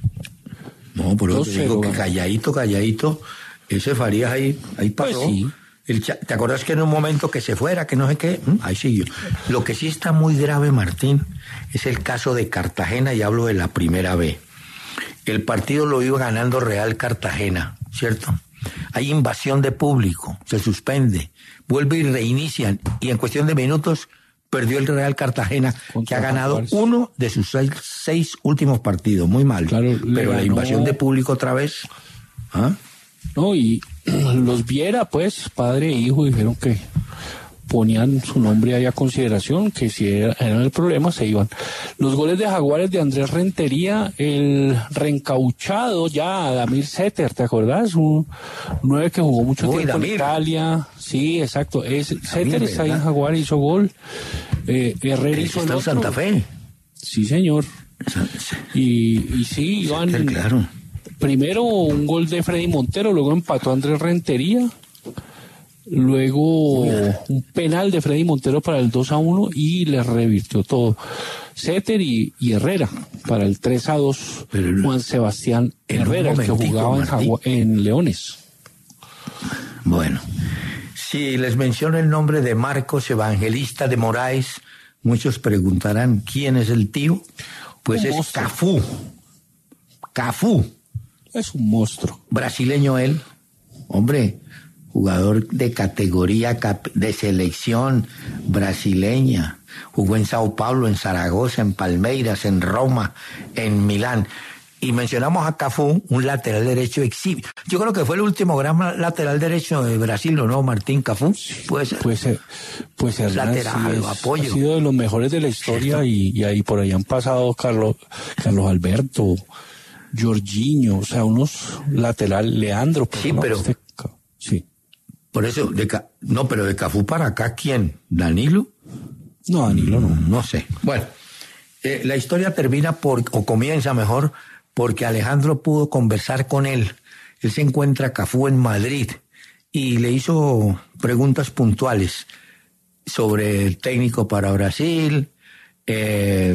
No, por eso te digo que bueno. calladito, calladito, ese Farías ahí, ahí pasó. Pues sí. El cha- ¿Te acuerdas que en un momento que se fuera, que no sé qué? ¿Mm? Ahí siguió. Lo que sí está muy grave, Martín, es el caso de Cartagena, y hablo de la primera B. El partido lo iba ganando Real Cartagena, ¿cierto? Hay invasión de público, se suspende, vuelve y reinician, y en cuestión de minutos perdió el Real Cartagena, Contra que ha ganado Jaguares. uno de sus seis, seis últimos partidos, muy mal. Claro, le pero la ganó- invasión de público otra vez. ¿Ah? No, y los Viera, pues, padre e hijo, dijeron que ponían su nombre ahí a consideración, que si era, eran el problema, se iban. Los goles de Jaguares de Andrés Rentería, el reencauchado ya, Damir Setter, ¿te acordás? Un nueve que jugó mucho Uy, tiempo Damir. en Italia. Sí, exacto. Es, Setter está ahí en ¿verdad? Jaguares, hizo gol. Eh, Herrera Que hizo está el en otro. Santa Fe. Sí, señor. Y, y sí, iban... Setter, claro. Primero un gol de Freddy Montero, luego empató Andrés Rentería, luego un penal de Freddy Montero para el dos a uno y le revirtió todo. Setter y, y Herrera para el tres a dos. Pero el- Juan Sebastián en un Herrera, el que momentico, jugaba en, Martín. Jagua- en Leones. Bueno, si les menciono el nombre de Marcos Evangelista de Moraes, muchos preguntarán quién es el tío. Pues Un es monstruo. Cafú. Cafú, Es un monstruo. brasileño él. Hombre, jugador de categoría cap- de selección brasileña. Jugó en Sao Paulo, en Zaragoza, en Palmeiras, en Roma, en Milán. Y mencionamos a Cafú, un lateral derecho exhibe. Yo creo que fue el último gran lateral derecho de Brasil, ¿no, Martín Cafú? Puede ser. Pues, eh, pues Hernán Lateral, sí es- apoyo. ha sido de los mejores de la historia y, y ahí por ahí han pasado Carlos, Carlos Alberto, Jorginho, o sea, unos lateral, Leandro. pues, Sí, no, pero- este ca- sí. Por eso, de Ca- no, pero de Cafú para acá, ¿quién? ¿Danilo? No, Danilo no. No sé. Bueno, eh, la historia termina por, o comienza mejor, porque Alejandro pudo conversar con él. Él se encuentra a Cafú en Madrid y le hizo preguntas puntuales sobre el técnico para Brasil, eh,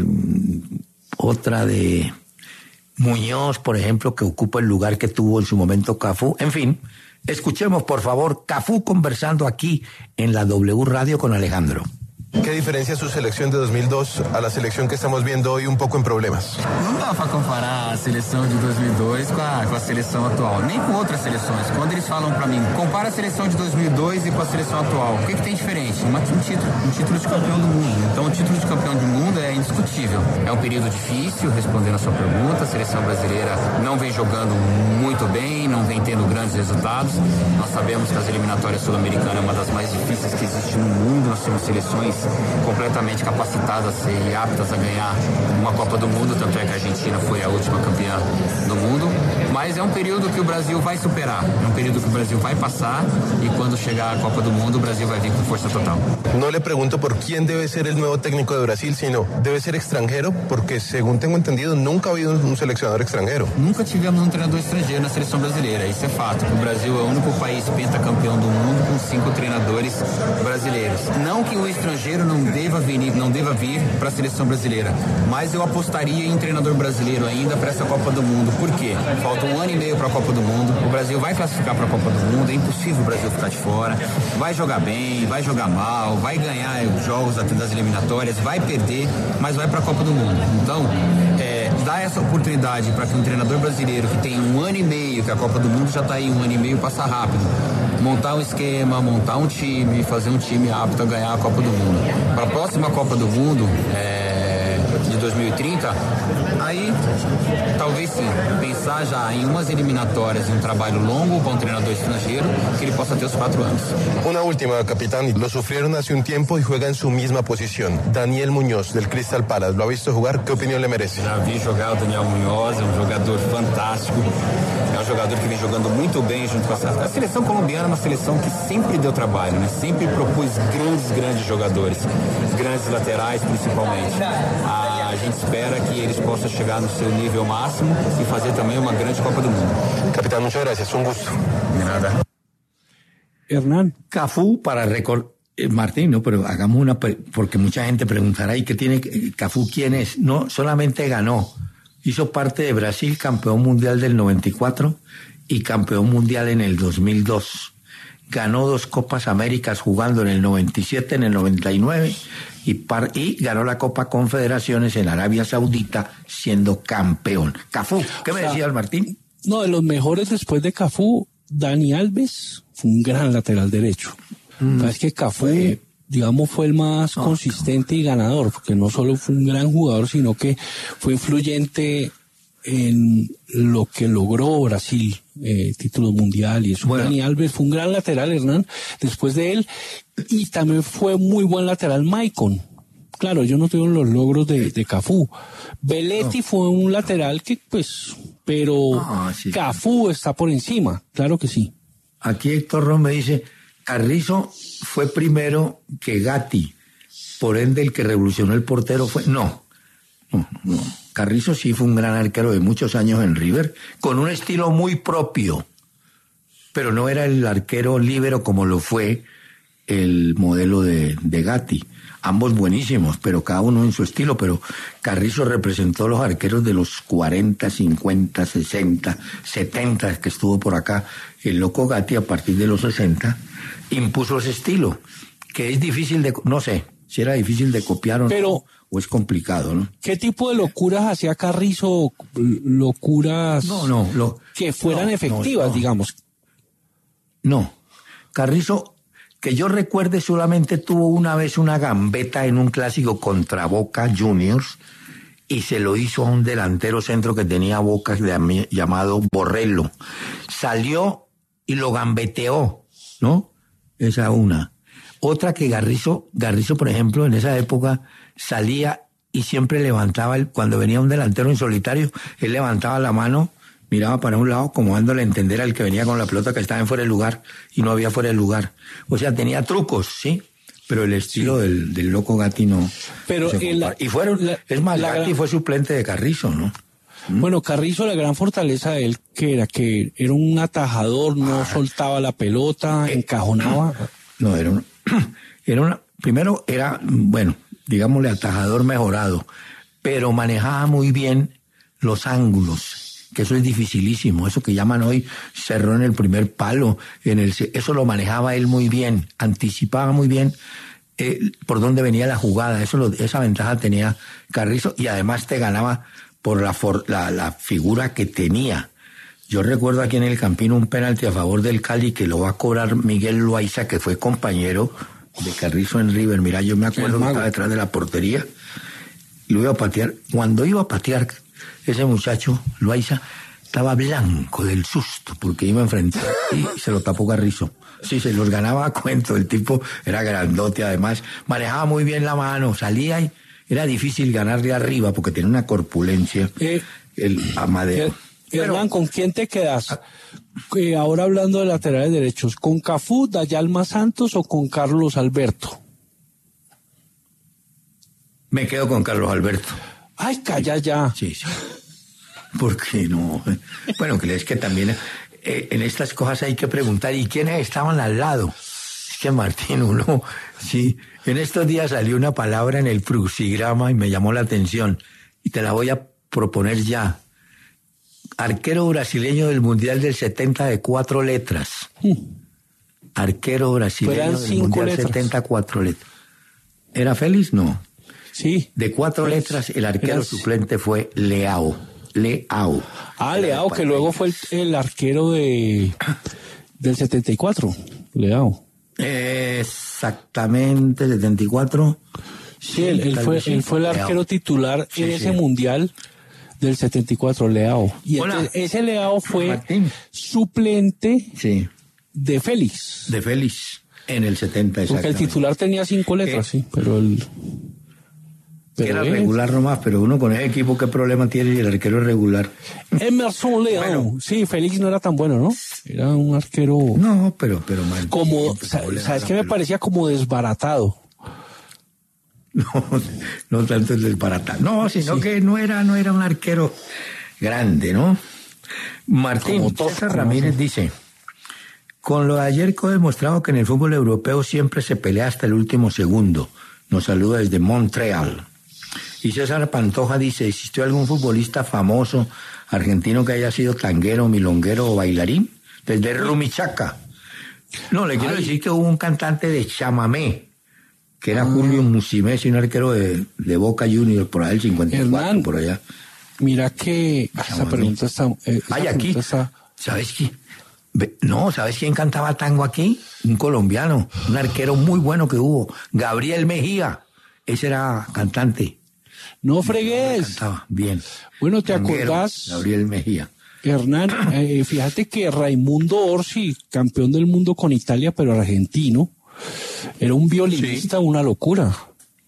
otra de Muñoz, por ejemplo, que ocupa el lugar que tuvo en su momento Cafú. En fin, escuchemos por favor Cafú conversando aquí en la W Radio con Alejandro. ¿Qué diferencia su selección de dos mil dos a la selección que estamos viendo hoy un poco en problemas? Não dá para comparar a seleção de dois mil e dois com a, com a seleção atual, nem com outras seleções. Quando eles falam para mim, compara a seleção de dois mil e dois e com a seleção atual, o que, que tem diferente? Uma, um, título, um título de campeão do mundo. Então o título de campeão do mundo é indiscutível. É um período difícil, respondendo a sua pergunta, a seleção brasileira não vem jogando muito bem, não vem tendo grandes resultados. Nós sabemos que as eliminatórias sul-americanas é uma das mais difíceis que existe no mundo. Nós temos seleções completamente capacitadas e aptas a ganhar uma Copa do Mundo, tanto é que a Argentina foi a última campeã do mundo, mas é um período que o Brasil vai superar, é um período que o Brasil vai passar e quando chegar a Copa do Mundo o Brasil vai vir com força total. No le pregunto por quién debe ser el nuevo técnico de Brasil, sino debe ser extranjero, porque según tengo entendido nunca ha habido un seleccionador extranjero. Nunca tivemos um treinador estrangeiro na seleção brasileira, isso é fato. O Brasil é o único país pentacampeão do mundo com cinco treinadores brasileiros. Não que o estrangeiro não deva vir, não deva vir para a seleção brasileira, mas eu apostaria em treinador brasileiro ainda para essa Copa do Mundo. Por quê? Falta um ano e meio para a Copa do Mundo. O Brasil vai classificar para a Copa do Mundo. É impossível o Brasil ficar de fora. Vai jogar bem, vai jogar mal, vai ganhar os jogos até das eliminatórias, vai perder, mas vai para a Copa do Mundo. Então, é, dá essa oportunidade para que um treinador brasileiro que tem um ano e meio, que a Copa do Mundo já está aí um ano e meio, passar rápido, montar um esquema, montar um time, fazer um time apto a ganhar a Copa do Mundo. Para a próxima Copa do Mundo, é, de dois mil e trinta, aí talvez sim, pensar já em umas eliminatórias, em um trabalho longo para um treinador estrangeiro, que ele possa ter os quatro anos. Una última, capitán, lo sufrieron hace un tiempo y juega en su misma posición. Daniel Muñoz, del Crystal Palace, ¿lo ha visto jugar? ¿Qué opinión le merece? Já vi jogar o Daniel Muñoz, é um jogador fantástico, é um jogador que vem jogando muito bem junto com a seleção. A seleção colombiana é uma seleção que sempre deu trabalho, né? Sempre propôs grandes, grandes jogadores, grandes laterais principalmente. A, a gente espera que eles possam chegar no seu nível máximo e fazer também uma grande Copa do Mundo. Capitán, muchas gracias, un gusto. De nada. Hernán. Cafú, para recordar, eh, Martín, no, pero hagamos una, porque mucha gente preguntará, ¿y qué tiene Cafú? ¿Quién es? No, solamente ganó. Hizo parte de Brasil, campeón mundial del noventa y cuatro y campeón mundial en el dos mil dos. Ganó dos Copas Américas jugando en el noventa y siete, en el noventa y nueve y, par, y ganó la Copa Confederaciones en Arabia Saudita siendo campeón. Cafú, ¿qué me o sea, decías, Martín? No, de los mejores después de Cafú, Dani Alves fue un gran lateral derecho. Mm. Es que Cafú, fue, digamos, fue el más no, consistente no. y ganador, porque no solo fue un gran jugador, sino que fue influyente en lo que logró Brasil, eh, título mundial y eso. Bueno. Dani Alves fue un gran lateral, Hernán, después de él, y también fue muy buen lateral Maicon. Claro, ellos no tuvieron los logros de, de Cafú. Belletti no. fue un lateral que, pues, pero ah, sí. Cafú está por encima, claro que sí. Aquí Héctor Ron me dice, Carrizo fue primero que Gatti, por ende el que revolucionó el portero fue... No, no, no. Carrizo sí fue un gran arquero de muchos años en River, con un estilo muy propio, pero no era el arquero líbero como lo fue el modelo de, de Gatti. Ambos buenísimos, pero cada uno en su estilo, pero Carrizo representó los arqueros de los cuarenta, cincuenta, sesenta, setenta, que estuvo por acá. El loco Gatti, a partir de los sesenta, impuso ese estilo, que es difícil de... No sé si era difícil de copiar o pero, no, o es complicado, ¿no? ¿Qué tipo de locuras hacía Carrizo? Locuras no, no, lo, que fueran no, efectivas, no, no. digamos. No, Carrizo... Que yo recuerde, solamente tuvo una vez una gambeta en un clásico contra Boca Juniors y se lo hizo a un delantero centro que tenía Boca llamado Borrello. Salió y lo gambeteó, ¿no? Esa una. Otra que Garrizo, Garrizo, por ejemplo, en esa época salía y siempre levantaba, el, cuando venía un delantero en solitario, él levantaba la mano, miraba para un lado como dándole a entender al que venía con la pelota que estaba en fuera de lugar y no había fuera de lugar. O sea, tenía trucos, sí, pero el estilo sí. del, del loco Gatti no. Pero no el, y fueron, la, es más, Gatti gran... fue suplente de Carrizo, ¿no? Bueno, Carrizo, la gran fortaleza de él, que era que era un atajador, no ah, soltaba la pelota, eh, encajonaba. No, era un, era una, primero era, bueno, digámosle atajador mejorado, pero manejaba muy bien los ángulos, que eso es dificilísimo, eso que llaman hoy cerró en el primer palo, en el, eso lo manejaba él muy bien, anticipaba muy bien eh, por dónde venía la jugada. Eso lo, esa ventaja tenía Carrizo y además te ganaba por la, for, la, la figura que tenía. Yo recuerdo aquí en el Campino un penalti a favor del Cali que lo va a cobrar Miguel Loaiza, que fue compañero de Carrizo en River. Mira, yo me acuerdo que estaba detrás de la portería y lo iba a patear. Cuando iba a patear ese muchacho, Loaiza, estaba blanco del susto porque iba a enfrentar y se lo tapó Carrizo. Sí, se los ganaba a cuento. El tipo era grandote, además manejaba muy bien la mano, salía y era difícil ganarle arriba porque tenía una corpulencia. Eh, el Amadeo. Eh, Hernán, ¿con quién te quedas? Eh, ahora hablando de laterales derechos, ¿con Cafú, Dayalma Santos o con Carlos Alberto? Me quedo con Carlos Alberto. Ay, calla ya. Sí, sí. ¿Por qué no? Bueno, que es que también eh, en estas cosas hay que preguntar, ¿y quiénes estaban al lado? Es que Martín, uno, sí, en estos días salió una palabra en el crucigrama y me llamó la atención, y te la voy a proponer ya. Arquero brasileño del Mundial del setenta de cuatro letras. Arquero brasileño del Mundial letras. setenta, cuatro letras. ¿Era Félix? No. Sí. De cuatro Félix. letras, el arquero Eras... suplente fue Leao. Leao. Ah, Leao, que luego fue el, el arquero de del setenta y cuatro. Leao. Exactamente, setenta y cuatro. Sí, él, él, fue, él fue el arquero Leao. titular sí, en ese sí. Mundial del setenta y cuatro, Leao. Y entonces, ese Leao fue Martín. suplente sí. de Félix. De Félix, en el setenta, porque el titular tenía cinco letras, ¿Qué? sí, pero el... Pero era es... regular nomás, pero uno con ese equipo, ¿qué problema tiene? Y el arquero es regular. Emerson Leao. Bueno. Sí, Félix no era tan bueno, ¿no? Era un arquero... No, pero... pero Martín, como, ¿sabes qué me parecía? Como desbaratado. No, no tanto el desbaratado. No, sino sí. que no era, no era un arquero grande, ¿no? Martín César Ramírez dice, con lo de ayer quedó demostrado que en el fútbol europeo siempre se pelea hasta el último segundo. Nos saluda desde Montreal. Y César Pantoja dice, ¿existió algún futbolista famoso argentino que haya sido tanguero, milonguero o bailarín? Desde Rumichaca. No, le quiero Ay. decir que hubo un cantante de chamamé, que era ah. Julio Musimés, un arquero de, de Boca Juniors, por ahí el cincuenta y cuatro, Hernán, por allá. Mira que esa pregunta está... Eh, esa Ay, aquí, está... ¿sabes qué? No, ¿sabes quién cantaba tango aquí? Un colombiano, un arquero muy bueno que hubo, Gabriel Mejía. Ese era cantante. No fregues. Cantaba bien. Bueno, ¿te Tanguero, acordás? Gabriel Mejía. Hernán, eh, fíjate que Raimundo Orsi, campeón del mundo con Italia, pero argentino, era un violinista, sí. una locura.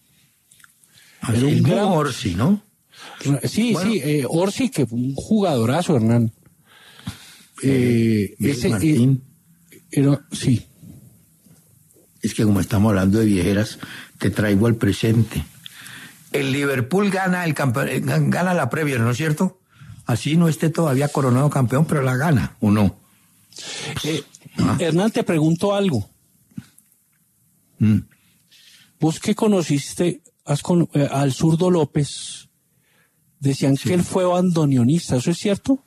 Era un gran Orsi, ¿no? Sí, bueno. sí, eh, Orsi, que fue un jugadorazo, Hernán. Eh, ese Martín, eh, era, sí. Es que como estamos hablando de viejeras, te traigo al presente. El Liverpool gana el campeón, gana la Premier, ¿no es cierto? Así no esté todavía coronado campeón, pero la gana, ¿o no? Eh, ¿Ah? Hernán, te pregunto algo. Mm. Vos que conociste has con, eh, al Zurdo López, decían sí. que él fue bandoneonista, ¿eso es cierto?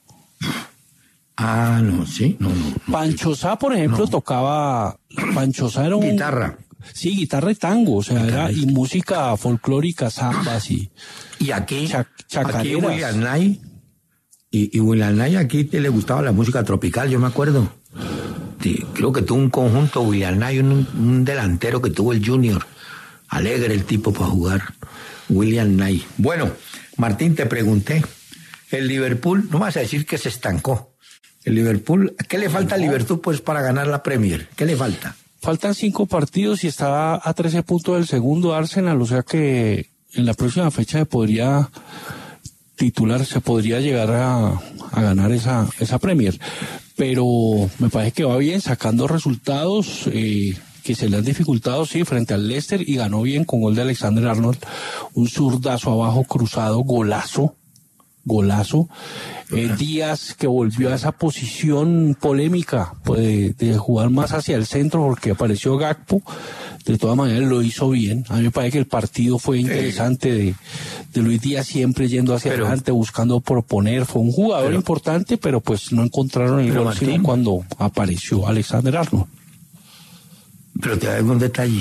Ah, no, sí, no, no. no Pancho Sá, por ejemplo, no. tocaba... Pancho Sá era un... Guitarra. Sí, guitarra y tango, o sea, era, y música folclórica, zambas y... Y aquí, chac, aquí William Knight, y, y William Knight aquí te le gustaba la música tropical, yo me acuerdo. Sí, creo que tuvo un conjunto, William Knight, un, un delantero que tuvo el Junior. Alegre el tipo para jugar, William Knight. Bueno, Martín, te pregunté, el Liverpool, no vas a decir que se estancó. El Liverpool, ¿qué le falta al Liverpool pues para ganar la Premier? ¿Qué le falta? Faltan cinco partidos y está a trece puntos del segundo Arsenal, o sea que en la próxima fecha se podría titular, se podría llegar a, a ganar esa, esa Premier. Pero me parece que va bien, sacando resultados eh, que se le han dificultado, sí, frente al Leicester, y ganó bien con gol de Alexander Arnold, un zurdazo abajo cruzado, golazo. Golazo. Eh, Díaz, que volvió a esa posición polémica de, de jugar más hacia el centro porque apareció Gakpo, de todas maneras lo hizo bien. A mí me parece que el partido fue interesante de, de Luis Díaz, siempre yendo hacia pero, adelante, buscando proponer. Fue un jugador pero, importante, pero pues no encontraron el gol sino cuando apareció Alexander Arnold. Pero te doy un detalle.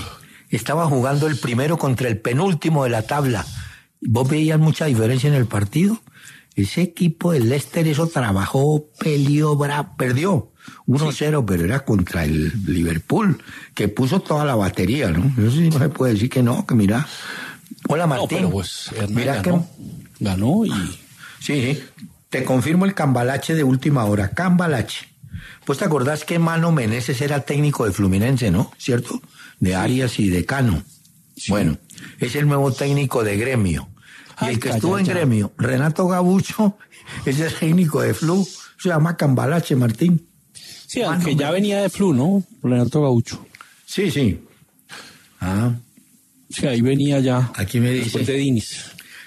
estaba jugando el primero contra el penúltimo de la tabla. ¿Vos veías mucha diferencia en el partido? Ese equipo del Leicester, eso trabajó, peleó, bra, perdió uno cero, sí. Pero era contra el Liverpool, que puso toda la batería, ¿no? Eso sí no se puede decir que no, que mira. Hola, Martín. No, pero pues, mira ganó, que... ganó y... Sí, sí. Te confirmo el cambalache de última hora. Cambalache. Pues te acordás que Mano Meneses era técnico de Fluminense, ¿no? ¿Cierto? De Arias y de Cano. Sí. Bueno, es el nuevo técnico de Gremio. Y Ay, el que calla, estuvo en ya. Gremio, Renato Gabucho, es el técnico de Flu. Se llama Cambalache, Martín. Sí, Mano aunque ya venía de Flu, ¿no? Renato Gabucho. Sí, sí. Ah. Sí, ahí venía ya. Aquí me dice. Después de Dinis.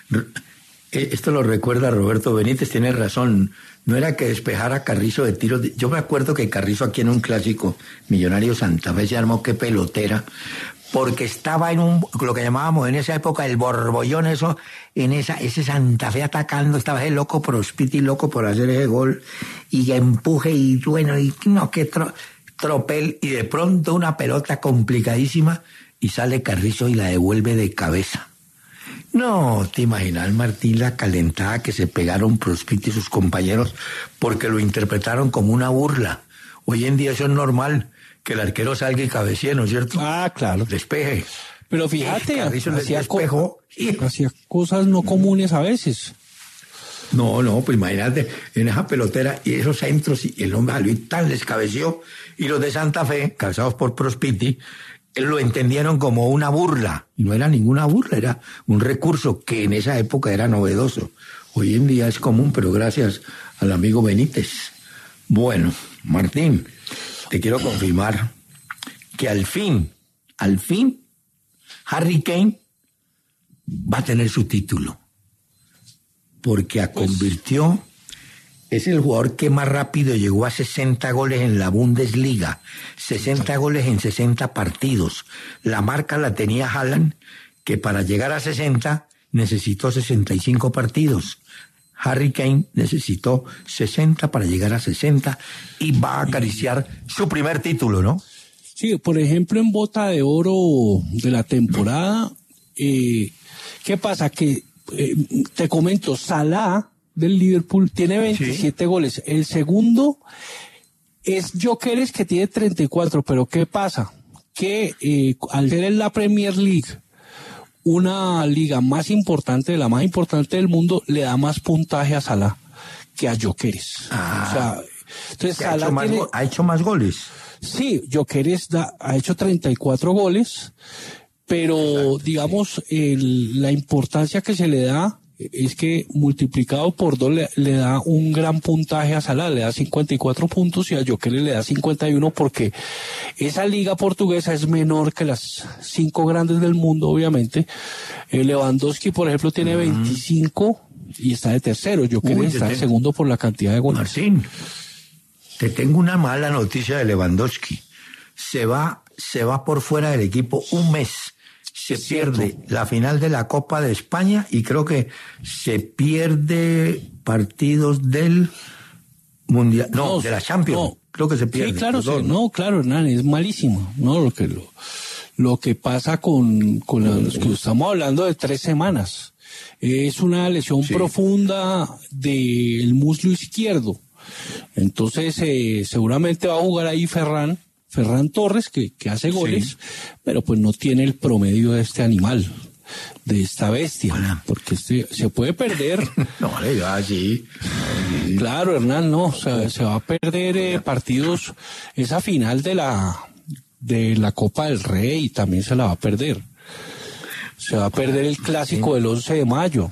Esto lo recuerda Roberto Benítez, tiene razón. No era que despejara Carrizo de tiros. De... Yo me acuerdo que Carrizo aquí en un clásico, Millonario Santa Fe, se armó que pelotera, porque estaba en un, lo que llamábamos en esa época el borbollón, eso, en esa, ese Santa Fe atacando, estaba ese loco Prospiti, loco por hacer ese gol, y empuje, y bueno, y no, qué tro, tropel, y de pronto una pelota complicadísima, y sale Carrizo y la devuelve de cabeza. No, te imaginas, Martín, la calentada que se pegaron Prospiti y sus compañeros porque lo interpretaron como una burla. Hoy en día eso es normal, que el arquero salga y cabecee, ¿no es cierto? Ah, claro. Despeje. Pero fíjate, hacía, co hacía cosas no comunes a veces. No, no, pues imagínate, en esa pelotera y esos centros, y el hombre salió y tal, les cabeció, y los de Santa Fe, cabezados por Prospiti, lo entendieron como una burla, y no era ninguna burla, era un recurso que en esa época era novedoso. Hoy en día es común, pero gracias al amigo Benítez. Bueno, Martín, te quiero confirmar que al fin, al fin, Harry Kane va a tener su título, porque pues... convirtió... Es el jugador que más rápido llegó a sesenta goles en la Bundesliga. sesenta goles en sesenta partidos. La marca la tenía Haaland, que para llegar a sesenta necesitó sesenta y cinco partidos. Harry Kane necesitó sesenta para llegar a sesenta y va a acariciar su primer título, ¿no? Sí, por ejemplo, en Bota de Oro de la temporada, eh, ¿qué pasa? Que, eh, te comento, Salah del Liverpool tiene veintisiete sí. goles. El segundo es Gyökeres, que tiene treinta y cuatro, pero ¿qué pasa? Que eh, al ser en la Premier League una liga más importante, la más importante del mundo, le da más puntaje a Salah que a Gyökeres. Ah, o sea, entonces Salah ha hecho, más, tiene, ha hecho más goles. Sí, Gyökeres da, ha hecho treinta y cuatro goles, pero exacto, digamos el, la importancia que se le da es que multiplicado por dos le, le da un gran puntaje a Salah, le da cincuenta y cuatro puntos y a Gyökeres le da cincuenta y uno, porque esa liga portuguesa es menor que las cinco grandes del mundo, obviamente. Eh, Lewandowski, por ejemplo, tiene veinticinco y está de tercero. Gyökeres está de segundo por la cantidad de goles. Martín, te tengo una mala noticia de Lewandowski. Se va, se va por fuera del equipo un mes. Se pierde la final de la Copa de España y creo que se pierde partidos del Mundial, no, no de la Champions. No. Creo que se pierde. Sí, claro, sí, no, claro, Hernán, es malísimo, ¿no? Lo que lo, lo que pasa con, con los que estamos hablando de tres semanas. Es una lesión sí. profunda del muslo izquierdo. Entonces, eh, seguramente va a jugar ahí Ferran. Ferran Torres, que, que hace goles, sí. pero pues no tiene el promedio de este animal, de esta bestia, bueno. porque este se puede perder. No, vale, ya, sí. Claro, Hernán, no, o sea, se va a perder eh, partidos, esa final de la de la Copa del Rey también se la va a perder. Se va a perder el clásico del once de mayo.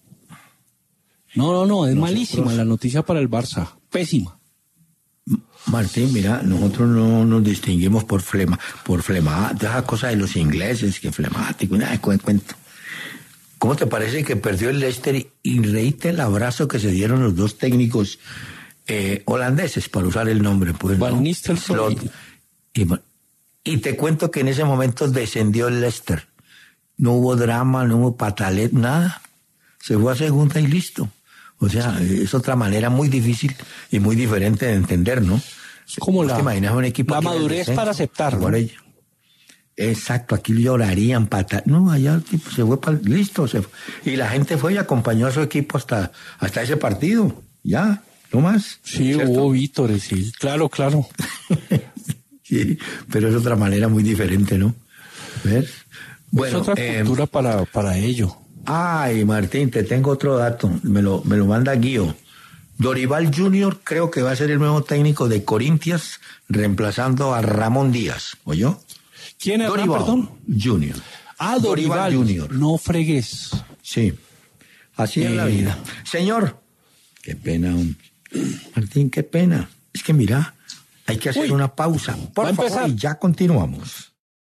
No, no, no, es Nosotros... malísima la noticia para el Barça, pésima. Martín, mira, nosotros no nos distinguimos por flema, por flema, de esa cosa de los ingleses, que flemático, nada de cuento. ¿Cómo te parece que perdió el Leicester y reíste el abrazo que se dieron los dos técnicos eh, holandeses, para usar el nombre, pues, ¿no? Van Nistelrooy. Y, y te cuento que en ese momento descendió el Leicester. No hubo drama, no hubo patalet, nada. Se fue a segunda y listo. O sea, es otra manera muy difícil y muy diferente de entender, ¿no? Como la, te imaginas un equipo la madurez para aceptar, ¿no? Exacto, aquí llorarían patas. No, allá el tipo se fue para listo, se fue. Y la gente fue y acompañó a su equipo hasta, hasta ese partido. Ya, no más. Sí, ¿cierto? Hubo vítores, sí, claro, claro. Sí, pero es otra manera muy diferente, ¿no? ¿Ves? Bueno, es otra eh, cultura para, para ello. Ay, Martín, te tengo otro dato. Me lo, me lo manda Guío. Dorival junior creo que va a ser el nuevo técnico de Corinthians, reemplazando a Ramón Díaz. ¿Oyó? ¿Quién es Dorival perdón? junior Ah, Dorival, Dorival junior No fregues. Sí, así eh. es la vida. Señor, qué pena, Martín, qué pena. Es que mira, hay que hacer Uy, una pausa. Por favor, y ya continuamos.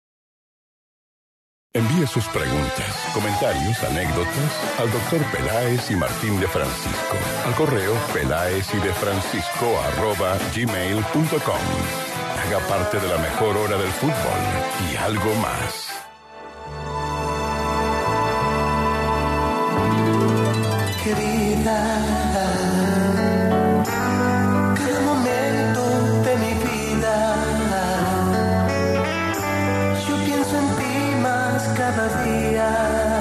Envíe sus preguntas, comentarios, anécdotas al doctor Peláez y Martín de Francisco al correo peláez y de francisco arroba gmail punto com. Haga parte de la mejor hora del fútbol y algo más. Querida, cada momento de mi vida, yo pienso en ti más cada día.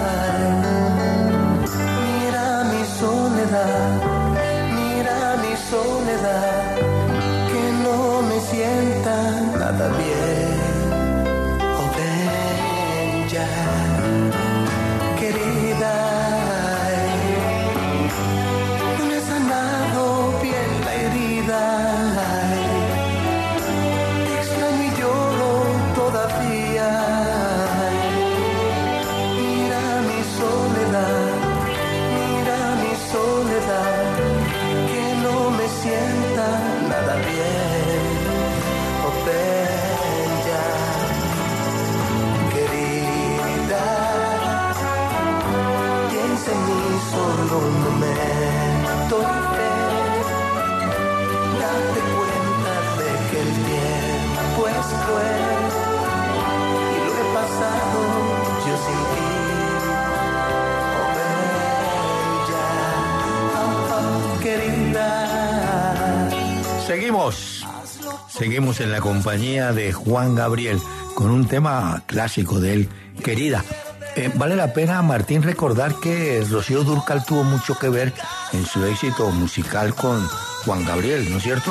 Mira mi soledad, mira mi soledad, que no me sienta nada bien. Oh, ven ya, querida. Solo un momento y fe, date cuenta de que el tiempo es cruel y lo he pasado yo sin ti. Oh, ven ya, oh, oh, querida. Seguimos, seguimos en la compañía de Juan Gabriel con un tema clásico de él, Querida. Eh, vale la pena, Martín, recordar que Rocío Dúrcal tuvo mucho que ver en su éxito musical con Juan Gabriel, ¿no es cierto?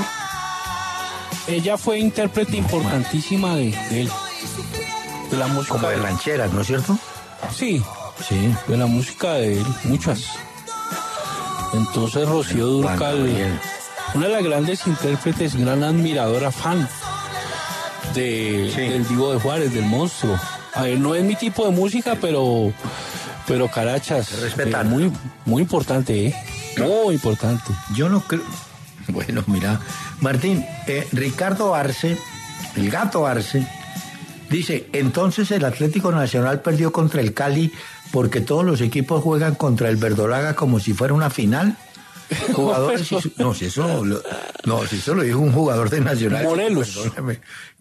Ella fue intérprete importantísima de, de él, de la música. Como de rancheras, ¿no es cierto? Sí, sí, de la música de él, muchas. Entonces Rocío Dúrcal, una de las grandes intérpretes, gran admiradora, fan de, sí. del Divo de Juárez, del monstruo. A ver, no es mi tipo de música, pero pero carachas, respetar. Eh, muy muy importante, ¿eh? Muy importante. Yo no creo. Bueno, mira, Martín, eh, Ricardo Arce, el gato Arce, dice, entonces el Atlético Nacional perdió contra el Cali porque todos los equipos juegan contra el Verdolaga como si fuera una final. Jugadores y su... no, si eso lo... no, si eso lo dijo un jugador de Nacional. Morelos. Perdóname.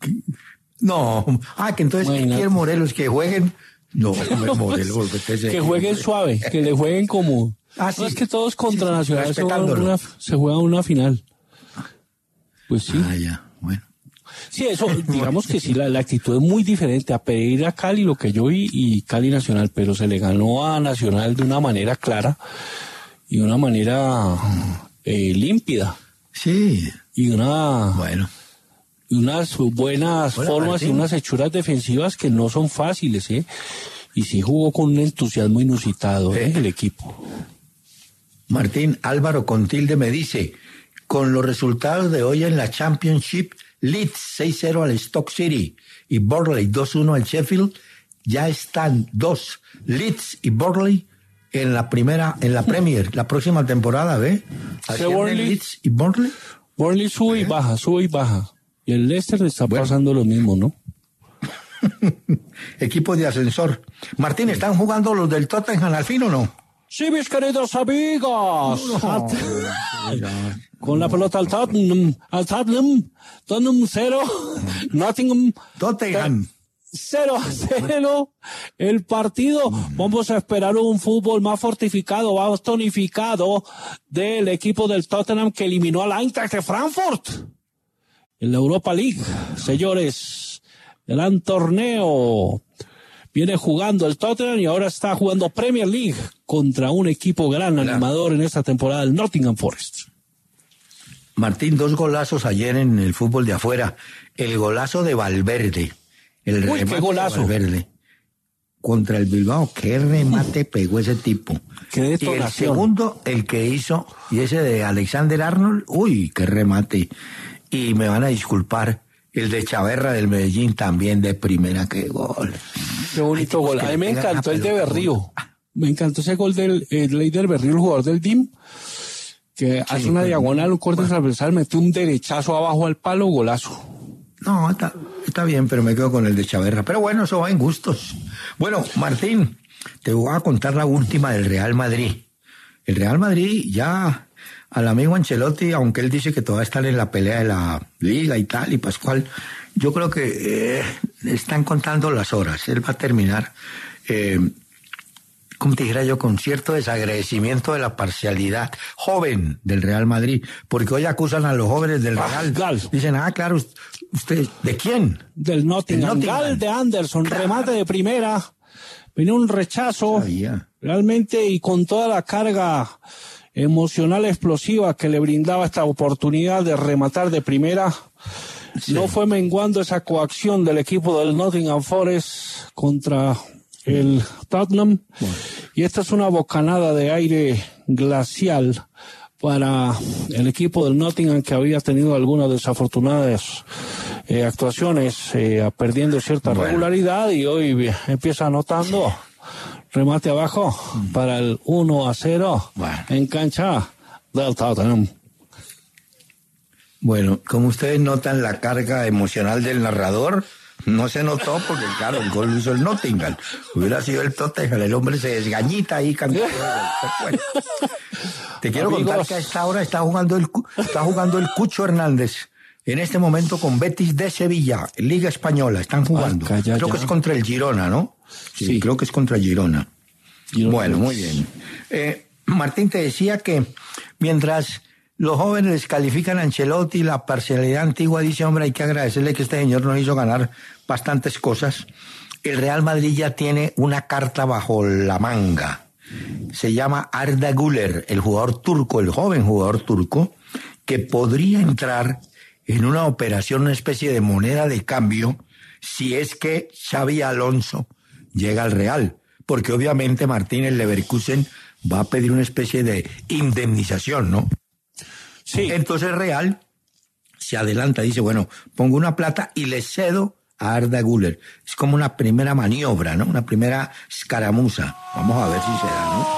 No, ah, que entonces ¿qué quiere Morelos? Que jueguen, no, no Morelos, que, que jueguen suave, que le jueguen como, ah, sí. No es que todos contra sí, Nacional se juegan, una, se juegan una final. Pues sí. Ah, ya, bueno. Sí, eso, digamos que sí, la, la actitud es muy diferente a pedir a Cali lo que yo vi y Cali Nacional, pero se le ganó a Nacional de una manera clara y de una manera eh, límpida. Sí. Y una... Bueno. Y unas buenas Hola, formas Martín. Y unas hechuras defensivas que no son fáciles, ¿eh? Y sí jugó con un entusiasmo inusitado, ¿eh? El equipo. Martín, Álvaro Contilde me dice, con los resultados de hoy en la Championship, Leeds seis cero al Stoke City y Burnley dos uno al Sheffield, ya están dos, Leeds y Burnley, en la primera, en la Premier, la próxima temporada, ¿ve? ¿Sí, Burnley? Leeds y Burnley. Burnley sube ¿Eh? y baja, sube y baja. Y el Leicester le está bueno. pasando lo mismo, ¿no? Equipo de ascensor. Martín, ¿están jugando los del Tottenham al fin o no? Sí, mis queridos amigos. No. Con la pelota al Tottenham. Al Tottenham. Tottenham cero. Nottingham. Tottenham. cero a cero el partido. Vamos a esperar un fútbol más fortificado, más tonificado del equipo del Tottenham que eliminó al Eintracht de Frankfurt en la Europa League. Señores, Gran torneo. Viene jugando el Tottenham y ahora está jugando Premier League contra un equipo gran animador en esta temporada, el Nottingham Forest. Martín, dos golazos ayer en el fútbol de afuera. El golazo de Valverde. El Uy, remate qué golazo. de Valverde. Contra el Bilbao. Qué remate pegó ese tipo. Qué detonación. Y el segundo, el que hizo, y ese de Alexander Arnold. Uy, qué remate. Y me van a disculpar, el de Chaverra del Medellín también de primera. Qué gol. Qué bonito gol. A mí me encantó el de Berrío. Me encantó ese gol del el Leider Berrío, el jugador del D I M, que sí, hace una pues, diagonal, un corte transversal, metió un derechazo abajo al palo, golazo. No, está, está bien, pero me quedo con el de Chaverra. Pero bueno, eso va en gustos. Bueno, Martín, te voy a contar la última del Real Madrid. El Real Madrid ya, al amigo Ancelotti, aunque él dice que todavía están en la pelea de la Liga y tal, y Pascual, yo creo que eh, están contando las horas. Él va a terminar, eh, como te dijera yo, con cierto desagradecimiento de la parcialidad joven del Real Madrid, porque hoy acusan a los jóvenes del Real. Ah, Dicen, ah, claro, usted, ¿de quién? Del Nottingham. Nottingham. Gal de Anderson, claro. Remate de primera, viene un rechazo, Sabía. realmente, y con toda la carga emocional explosiva que le brindaba esta oportunidad de rematar de primera. Sí. No fue menguando esa coacción del equipo del Nottingham Forest contra el Tottenham. Bueno. Y esta es una bocanada de aire glacial para el equipo del Nottingham, que había tenido algunas desafortunadas eh, actuaciones, eh, perdiendo cierta bueno. regularidad, y hoy empieza anotando remate abajo mm. para el uno a cero bueno. en cancha del Tottenham. Bueno, como ustedes notan la carga emocional del narrador, no se notó porque, claro, el gol lo hizo el Nottingham. Hubiera sido el Tottenham, el hombre se desgañita ahí cantando. Bueno, te quiero Amigos. contar que a esta hora está jugando el está jugando el Cucho Hernández. En este momento con Betis de Sevilla, Liga Española, están jugando. Ah, ya, creo ya. que es contra el Girona, ¿no? Sí, sí. creo que es contra el Girona. Girona bueno, muy bien. Eh, Martín, te decía que mientras los jóvenes descalifican a Ancelotti, la parcialidad antigua dice, hombre, hay que agradecerle que este señor nos hizo ganar bastantes cosas. El Real Madrid ya tiene una carta bajo la manga. Se llama Arda Güler, el jugador turco, el joven jugador turco, que podría entrar en una operación, una especie de moneda de cambio, si es que Xabi Alonso llega al Real. Porque obviamente Martín, el Leverkusen, va a pedir una especie de indemnización, ¿no? Sí. Entonces Real se adelanta, dice, bueno, pongo una plata y le cedo a Arda Güler. Es como una primera maniobra, ¿no? Una primera escaramuza. Vamos a ver si se da, ¿no?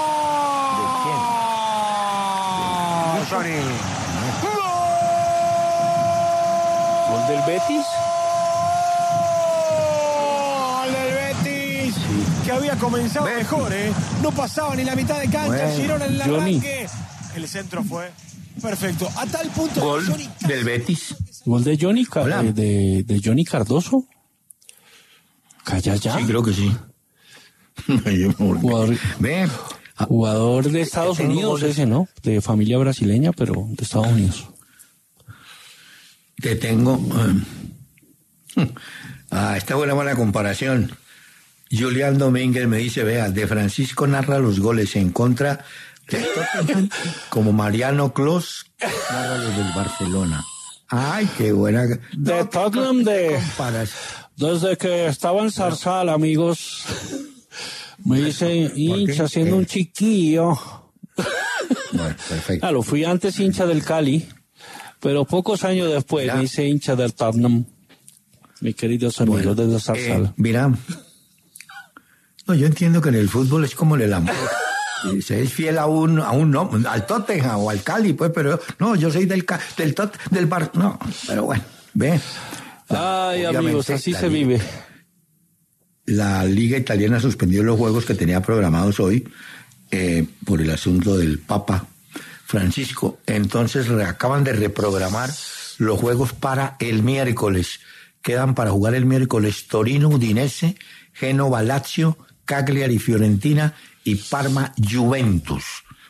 ¿De quién? ¿Gol del Betis? ¡Gol del Betis! Sí. Que había comenzado Betis. mejor, ¿eh? No pasaba ni la mitad de cancha, bueno, Girona en el arranque. El centro fue perfecto. A tal punto gol que Johnny... del Betis. Gol de Johnny, de, de, de Johnny Cardoso. Calla ya. Sí, creo que sí. jugador, Ve, jugador de Estados Unidos ese, ¿no? De familia brasileña, pero de Estados Unidos. Te tengo... Um, ah, esta buena buena comparación. Julián Domínguez me dice, vea, De Francisco narra los goles en contra de Tottenham, como Mariano Clos narra los del Barcelona. Ay, qué buena. De no, Tottenham, de... Desde que estaba en Zarzal, amigos, me hice hincha siendo un chiquillo. Bueno, perfecto. Claro, fui antes hincha del Cali, pero pocos años después mira. me hice hincha del Tottenham. Mis queridos amigos bueno, desde Zarzal. Eh, mira, no, yo entiendo que en el fútbol es como el amor. Se es fiel a un, a un no, al Tottenham o al Cali, pues, pero no, yo soy del del tot, del Bar, no, pero bueno, ve. Ay, amigos, así se vive. La Liga Italiana suspendió los juegos que tenía programados hoy eh, por el asunto del Papa Francisco. Entonces acaban de reprogramar los juegos para el miércoles. Quedan para jugar el miércoles Torino, Udinese, Génova, Lazio, Cagliari, Fiorentina y Parma, Juventus.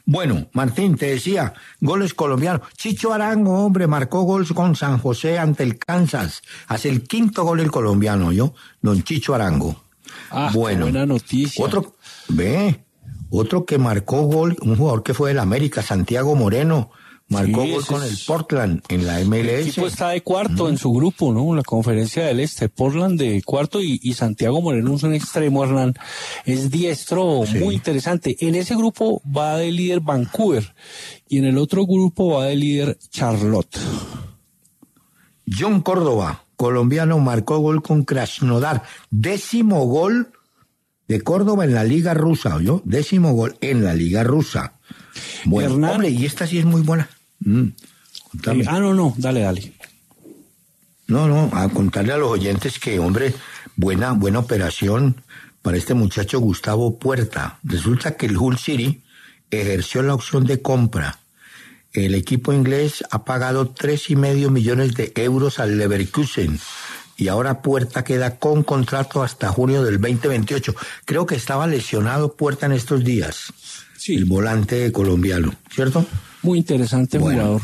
Bueno, Martín, te decía, goles colombianos. Chicho Arango, hombre, marcó gol con San José ante el Kansas. Hace el quinto gol el colombiano, ¿yo? Don Chicho Arango. Ah, bueno, qué buena noticia. Otro, ve, otro que marcó gol, un jugador que fue del América, Santiago Moreno, marcó sí, gol con es... el Portland en la M L S. El equipo está de cuarto mm. en su grupo, ¿no? La Conferencia del Este, Portland de cuarto y, y Santiago Moreno es un extremo, Hernán. Es diestro, sí. Muy interesante. En ese grupo va de líder Vancouver y en el otro grupo va de líder Charlotte. John Córdoba, colombiano, marcó gol con Krasnodar. Décimo gol de Córdoba en la Liga Rusa, ¿oyó? Décimo gol en la Liga Rusa. Bueno, Hernán, hombre, y esta sí es muy buena. Mm, eh, ah, no, no, dale, dale. No, no, a contarle a los oyentes que, hombre, buena, buena operación para este muchacho Gustavo Puerta. Resulta que el Hull City ejerció la opción de compra. El equipo inglés ha pagado tres y medio millones de euros al Leverkusen y ahora Puerta queda con contrato hasta junio del veinte veintiocho. Creo que estaba lesionado Puerta en estos días. Sí. El volante colombiano, ¿cierto? Muy interesante bueno, jugador.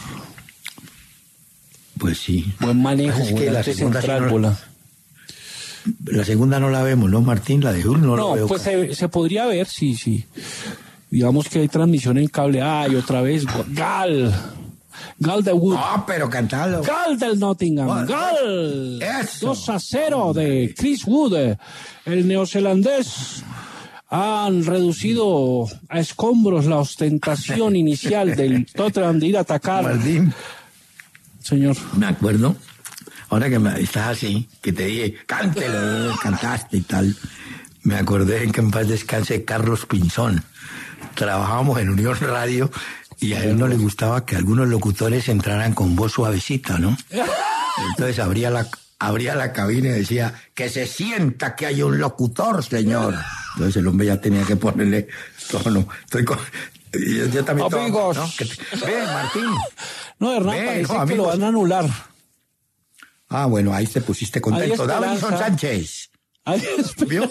Pues sí. Buen manejo, es que la segunda central, no, bola. La segunda no la vemos, ¿no, Martín? La de Hull no, no la veo. Pues se, se podría ver, sí, sí. Digamos que hay transmisión en cable. Ay, otra vez, Gal. Gal de Wood. Ah, oh, pero cantalo. Gal del Nottingham. Oh, Gal. Eso. dos a cero de Chris Wood. El neozelandés. Han reducido a escombros la ostentación inicial del Tottenham de ir a atacar. Martín. Señor. Me acuerdo, ahora que me, estás así, que te dije, cántelo, cantaste y tal. Me acordé en que en paz descanse Carlos Pinzón. Trabajábamos en Unión Radio y a él no le gustaba que algunos locutores entraran con voz suavecita, ¿no? Entonces abría la... abría la cabina y decía, que se sienta que hay un locutor, señor. Entonces el hombre ya tenía que ponerle tono. Estoy con... Yo, yo también amigos. Tomo, ¿no? Que te... Ve, Martín. No, Hernán, Ve, parece no, que lo van a anular. Ah, bueno, ahí te pusiste contento. Davinson Sánchez. ¿Vio?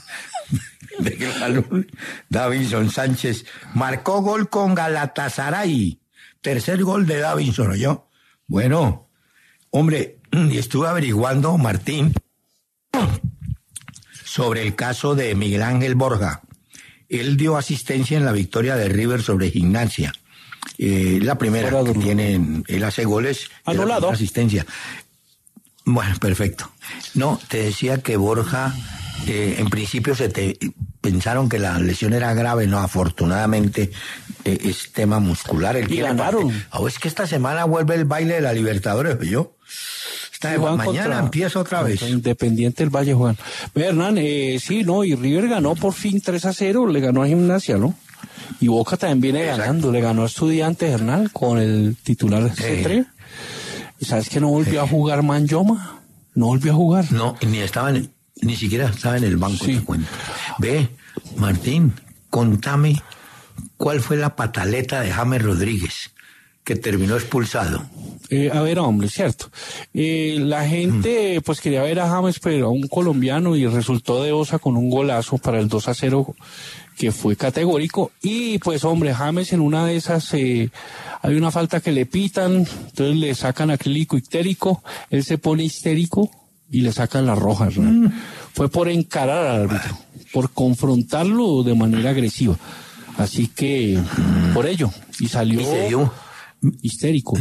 Davinson Sánchez marcó gol con Galatasaray. Tercer gol de Davinson, ¿oyó? Bueno, hombre... Y estuve averiguando, Martín, sobre el caso de Miguel Ángel Borja. Él dio asistencia en la victoria de River sobre Gimnasia. Eh, la primera que tiene, él hace goles, anulado. Asistencia. Bueno, perfecto. No, te decía que Borja, eh, en principio se te pensaron que la lesión era grave, no, afortunadamente eh, es tema muscular. El y ganaron. O oh, es que esta semana vuelve el baile de la Libertadores, ¿yo? Está de, mañana contra, empieza otra vez. Independiente del Valle, Juan. Ve, Hernán, eh, sí, no, y River ganó por fin tres a cero, le ganó a Gimnasia, ¿no? Y Boca también viene Exacto. ganando, le ganó a Estudiantes, Hernán, con el titular C tres. ¿Y sabes que no volvió sí. a jugar Manyoma? No volvió a jugar. No, ni estaba en, ni siquiera estaba en el banco, sí. te cuento. Ve, Martín, contame cuál fue la pataleta de James Rodríguez, que terminó expulsado. Eh, a ver, hombre, cierto. Eh, la gente, mm. pues quería ver a James, pero a un colombiano, y resultó de osa con un golazo para el dos a cero, que fue categórico. Y pues, hombre, James en una de esas, eh, hay una falta que le pitan, entonces le sacan acrílico histérico, él se pone histérico y le sacan la roja, ¿no? Mm. Fue por encarar al árbitro, por confrontarlo de manera agresiva. Así que, mm. por ello, y salió... ¿Y se dio? Histérico.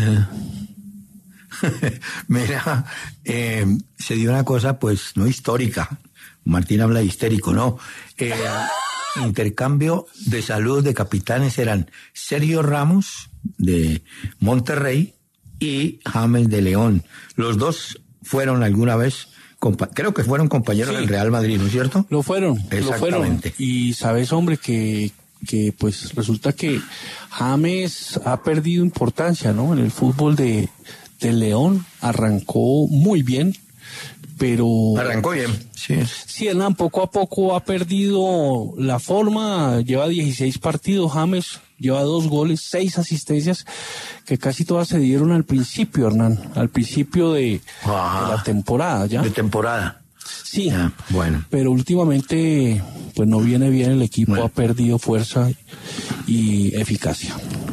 Mira, eh, se dio una cosa, pues, no histórica. Martín habla de histérico, ¿no? Eh, intercambio de salud de capitanes eran Sergio Ramos, de Monterrey, y James de León. Los dos fueron alguna vez, compa- creo que fueron compañeros sí. del Real Madrid, ¿no es cierto? Lo fueron, exactamente. Lo fueron. Y sabes, hombre, que... que pues resulta que James ha perdido importancia, ¿no? En el fútbol de, de León arrancó muy bien, pero... Arrancó bien, sí. Sí, Hernán, poco a poco ha perdido la forma, lleva dieciséis partidos, James lleva dos goles, seis asistencias, que casi todas se dieron al principio, Hernán, al principio de, ah, de la temporada, ¿ya? De temporada. Sí, ah, bueno. Pero últimamente pues no viene bien el equipo, bueno. Ha perdido fuerza y eficacia.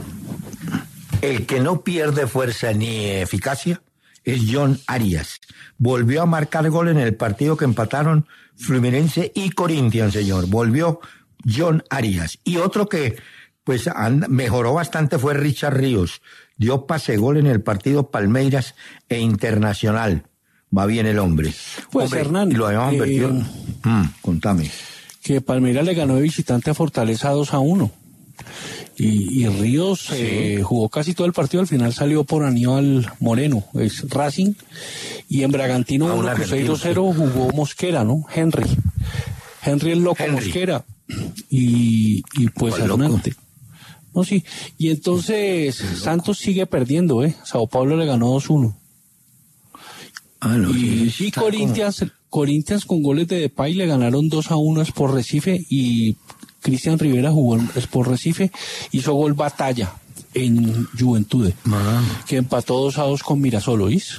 El que no pierde fuerza ni eficacia es John Arias. Volvió a marcar gol en el partido que empataron Fluminense y Corinthians, señor. Volvió John Arias. Y otro que pues and, mejoró bastante fue Richard Ríos. Dio pase gol en el partido Palmeiras e Internacional. Va bien el hombre. Pues hombre, Hernán, y lo habíamos eh, invertido. Mm, contame. Que Palmeiras le ganó de visitante a Fortaleza dos a uno. Y, y Ríos sí. eh, jugó casi todo el partido, al final salió por Aníbal Moreno, es Racing, y en Bragantino uno Cruzeiro cero jugó Mosquera, ¿no? Henry. Henry el loco Henry. Mosquera. Y, y pues Hernández. No, sí. Y entonces Santos sigue perdiendo, ¿eh? Sao Paulo le ganó dos uno. Ah, no, y, sí, y Corinthians, como... Corinthians con goles de Depay le ganaron dos a uno por Recife, y Cristian Rivera jugó en Sport Recife, hizo gol Batalla en Juventude, ah. que empató dos a dos con Mirasol, ¿oís?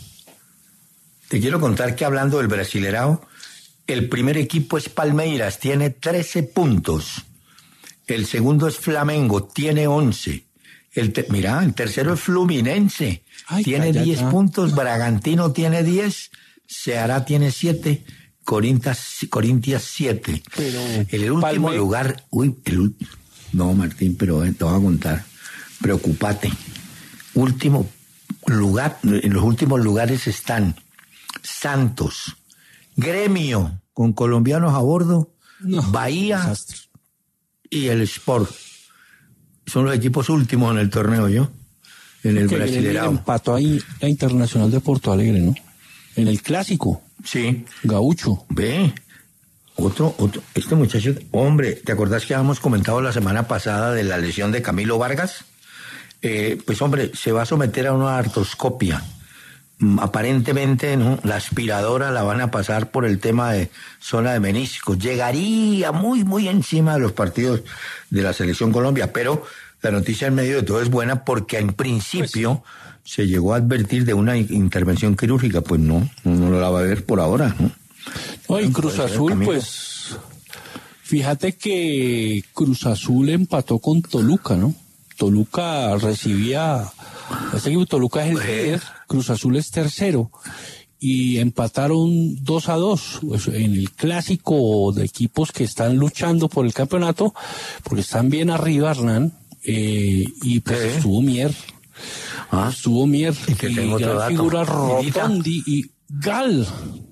Te quiero contar que hablando del Brasilerao, el primer equipo es Palmeiras, tiene trece puntos. El segundo es Flamengo, tiene once. El te- Mirá, el tercero es Fluminense, Ay, tiene calla, diez puntos. Bragantino tiene diez, Ceará tiene siete. Corintias, Corintias siete. Pero el último Palme... lugar, uy, el no, Martín, pero eh, te voy a contar. Preocúpate. Último lugar, en los últimos lugares están Santos, Gremio, con colombianos a bordo, no, Bahía desastre. Y el Sport. Son los equipos últimos en el torneo, ¿yo? En el Brasileirão. Empató ahí la Internacional de Porto Alegre, ¿no? En el clásico. Sí. Gaucho. Ve, otro, otro, este muchacho, hombre, ¿te acordás que habíamos comentado la semana pasada de la lesión de Camilo Vargas? Eh, pues hombre, se va a someter a una artroscopia. Mm, aparentemente, ¿no? La aspiradora la van a pasar por el tema de zona de meniscos. Llegaría muy, muy encima de los partidos de la Selección Colombia, pero la noticia en medio de todo es buena porque en principio... Pues, se llegó a advertir de una intervención quirúrgica, pues no, no la va a ver por ahora, ¿no? No, y Cruz Azul, pues, fíjate que Cruz Azul empató con Toluca, ¿no? Toluca recibía, este equipo Toluca es el líder, Cruz Azul es tercero, y empataron dos a dos, pues, en el clásico de equipos que están luchando por el campeonato, porque están bien arriba, Hernán, eh, y pues ¿Eh? estuvo Mier. Ah, estuvo Mier y, que y tengo gran otro figura Rotondi y Gal.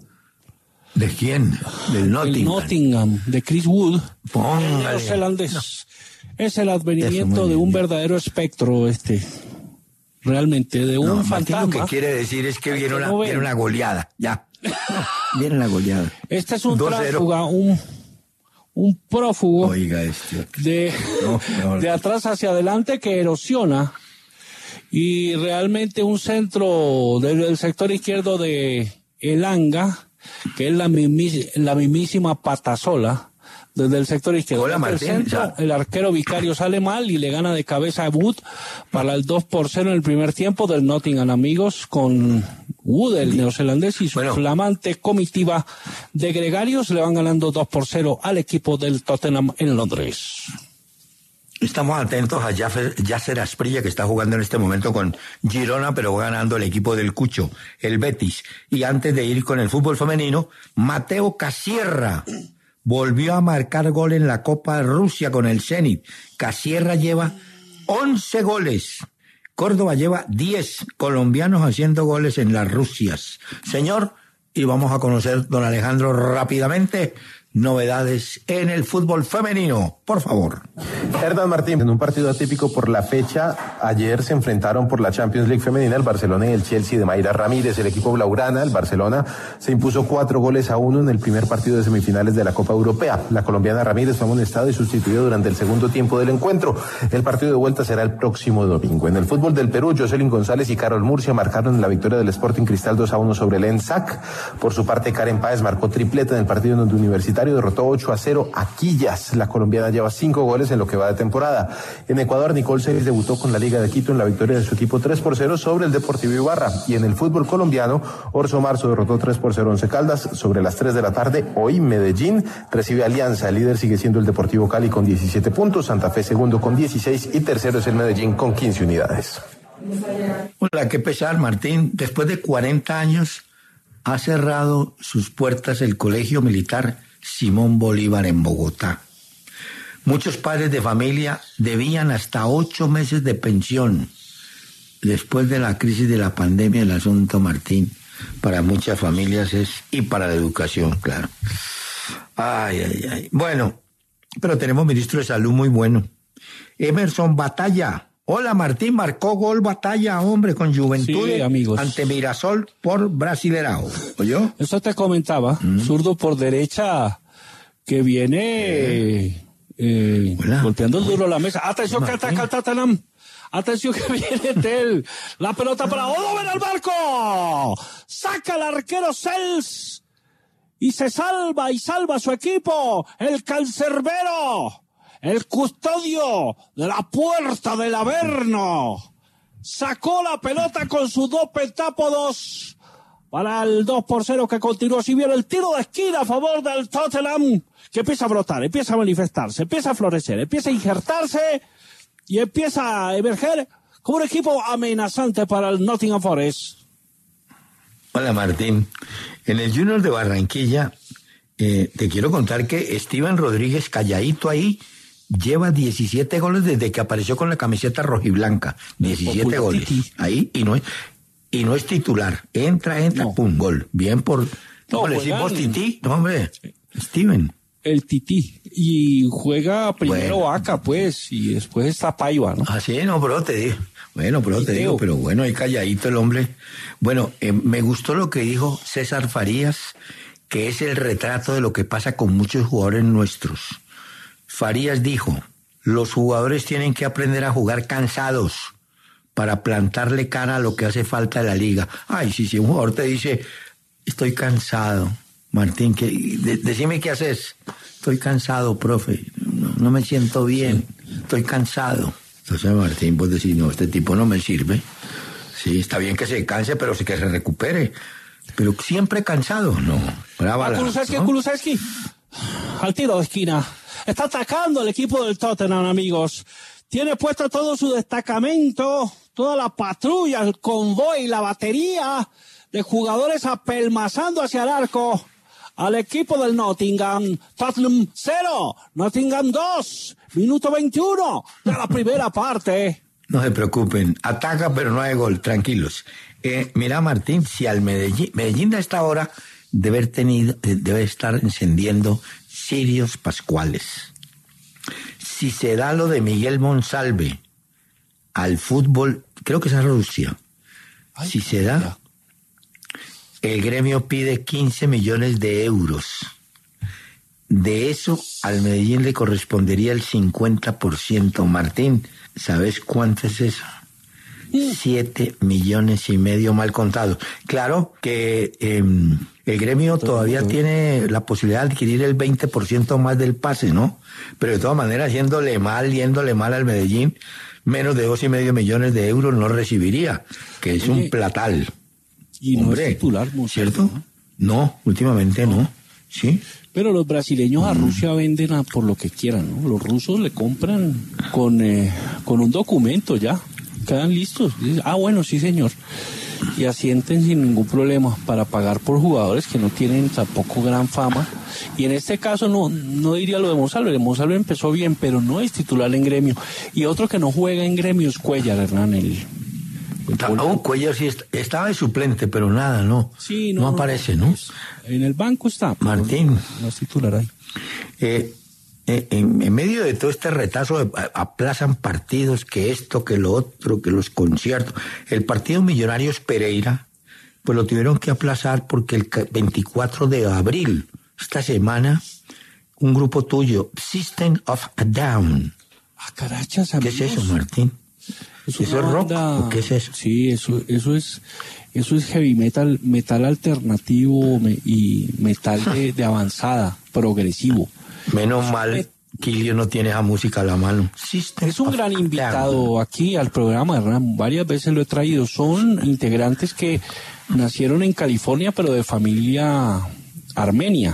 ¿De quién? Del Nottingham. El Nottingham, de Chris Wood. Póngale. El neozelandés. No. Es el advenimiento de un verdadero espectro, este. Realmente, de un no, fantasma. Lo que quiere decir es que viene una, no viene una goleada, ya. Viene una goleada. Este es un tránsfuga, un, un prófugo. Oiga, este. De, no, no, de atrás hacia adelante que erosiona. Y realmente un centro del sector izquierdo de Elanga, que es la, mismis, la mismísima patasola desde el sector izquierdo. Hola, Martín, el centro, el arquero Vicario sale mal y le gana de cabeza a Wood para el dos por cero en el primer tiempo del Nottingham, amigos, con Wood, el neozelandés, y su bueno. flamante comitiva de gregarios le van ganando dos por cero al equipo del Tottenham en Londres. Estamos atentos a Yasser Asprilla, que está jugando en este momento con Girona, pero va ganando el equipo del Cucho, el Betis. Y antes de ir con el fútbol femenino, Mateo Casierra volvió a marcar gol en la Copa de Rusia con el Zenit. Casierra lleva once goles. Córdoba lleva diez colombianos haciendo goles en las Rusias. Señor, y vamos a conocer, don Alejandro, rápidamente novedades en el fútbol femenino, por favor. Hernán Martín, en un partido atípico por la fecha, ayer se enfrentaron por la Champions League femenina el Barcelona y el Chelsea de Mayra Ramírez. El equipo blaugrana, el Barcelona, se impuso cuatro goles a uno en el primer partido de semifinales de la Copa Europea. La colombiana Ramírez fue amonestado y sustituido durante el segundo tiempo del encuentro. El partido de vuelta será el próximo domingo. En el fútbol del Perú, Jocelyn González y Carol Murcia marcaron la victoria del Sporting Cristal dos a uno sobre el ENSAC. Por su parte, Karen Páez marcó tripleta en el partido donde Universitario Rosario derrotó ocho a cero a Quillas. La colombiana lleva cinco goles en lo que va de temporada. En Ecuador, Nicole Celis debutó con la Liga de Quito en la victoria de su equipo tres por cero sobre el Deportivo Ibarra. Y en el fútbol colombiano, Orso Marzo derrotó tres por cero a Once Caldas. Sobre las tres de la tarde, hoy Medellín recibe Alianza. El líder sigue siendo el Deportivo Cali con diecisiete puntos, Santa Fe segundo con dieciséis y tercero es el Medellín con quince unidades. Hola, qué pesar, Martín. Después de cuarenta años ha cerrado sus puertas el Colegio Militar Simón Bolívar en Bogotá. Muchos padres de familia debían hasta ocho meses de pensión. Después de la crisis de la pandemia, el asunto, Martín, para muchas familias es, y para la educación, claro. Ay, ay, ay. Bueno, pero tenemos ministro de salud muy bueno. Emerson Batalla. Hola, Martín, marcó gol Batalla, hombre, con Juventud sí, amigos. Ante Mirasol por Brasilerao. ¿Oyó? Eso te comentaba, mm. zurdo por derecha que viene eh, eh, golpeando duro la mesa. Atención que ataca el Tottenham. Atención que viene Tel. La pelota para Odoven al barco. Saca el arquero Cels. Y se salva y salva a su equipo. El cancerbero. El custodio de la puerta del Averno sacó la pelota con sus dos pentápodos para el dos por cero que continuó. Si bien el tiro de esquina a favor del Tottenham, que empieza a brotar, empieza a manifestarse, empieza a florecer, empieza a injertarse y empieza a emerger como un equipo amenazante para el Nottingham Forest. Hola, Martín. En el Junior de Barranquilla, eh, te quiero contar que Steven Rodríguez, calladito ahí, lleva diecisiete goles desde que apareció con la camiseta rojiblanca. diecisiete goles. Ahí, y no es, y no es titular. Entra, entra, no. Pum, gol. Bien por... No, ¿le decimos Tití? No, hombre. Steven. El Tití. Y juega primero bueno. Vaca, pues, y después está Paiva, ¿no? Ah, sí, no, pero te digo. Bueno, pero te digo, pero bueno, ahí calladito el hombre. Bueno, eh, me gustó lo que dijo César Farías, que es el retrato de lo que pasa con muchos jugadores nuestros. Farías dijo, los jugadores tienen que aprender a jugar cansados para plantarle cara a lo que hace falta de la liga. Ay, si, si un jugador te dice, estoy cansado, Martín, ¿qué, de, decime qué haces. Estoy cansado, profe, no, no me siento bien, estoy cansado. Entonces, Martín, vos decís, no, este tipo no me sirve. Sí, está bien que se canse, pero sí que se recupere. Pero siempre cansado, no. Brava la, Kulusevski, ¿no? Kulusevski, al tiro de esquina. Está atacando el equipo del Tottenham, amigos. Tiene puesto todo su destacamento, toda la patrulla, el convoy, la batería de jugadores apelmazando hacia el arco al equipo del Nottingham. Tottenham cero, Nottingham dos, minuto veintiuno de la primera parte. No se preocupen, ataca pero no hay gol, tranquilos. Eh, mira, Martín, si al Medellín, Medellín a esta hora debe, haber tenido, debe estar encendiendo cirios pascuales. Si se da lo de Miguel Monsalve al fútbol, creo que es a Rusia. Ay, si se da, ya. El gremio pide quince millones de euros. De eso, al Medellín le correspondería el cincuenta por ciento. Martín, ¿sabes cuánto es eso? Siete millones y medio mal contados. Claro que eh, el gremio todavía tiene la posibilidad de adquirir el veinte por ciento más del pase, ¿no? Pero de todas maneras, yéndole mal, yéndole mal al Medellín, menos de dos y medio millones de euros no recibiría, que es Oye, un platal. Y no Hombre, es titular, ¿cierto? ¿No? no, últimamente no. no. ¿Sí? Pero los brasileños a Rusia venden a por lo que quieran, ¿no? Los rusos le compran con, eh, con un documento ya. Quedan listos. Ah, bueno, sí, señor. Y asienten sin ningún problema para pagar por jugadores que no tienen tampoco gran fama. Y en este caso no no diría lo de Monsalve. Monsalve empezó bien, pero no es titular en gremio. Y otro que no juega en gremio es Cuellar, Hernán. El, el oh, Cuellar sí est- estaba de suplente, pero nada, no. Sí, no, no aparece, ¿no? En el banco está. Martín. No es titular ahí. Eh, En, en medio de todo este retazo, de, aplazan partidos, que esto, que lo otro, que los conciertos. El partido Millonarios Pereira, pues lo tuvieron que aplazar porque el veinticuatro de abril, esta semana, un grupo tuyo, System of a Down. Ah, carachas, amigos. ¿Qué es eso, Martín? Es ¿Eso es rock? banda, ¿O qué es eso? Sí, eso, eso es, eso es heavy metal, metal alternativo me, y metal de, de avanzada, progresivo. Menos mal, Quilio no tiene esa música a la mano. System Es un of gran a invitado Down. aquí al programa, Hernán. Varias veces lo he traído. Son integrantes que nacieron en California, pero de familia armenia.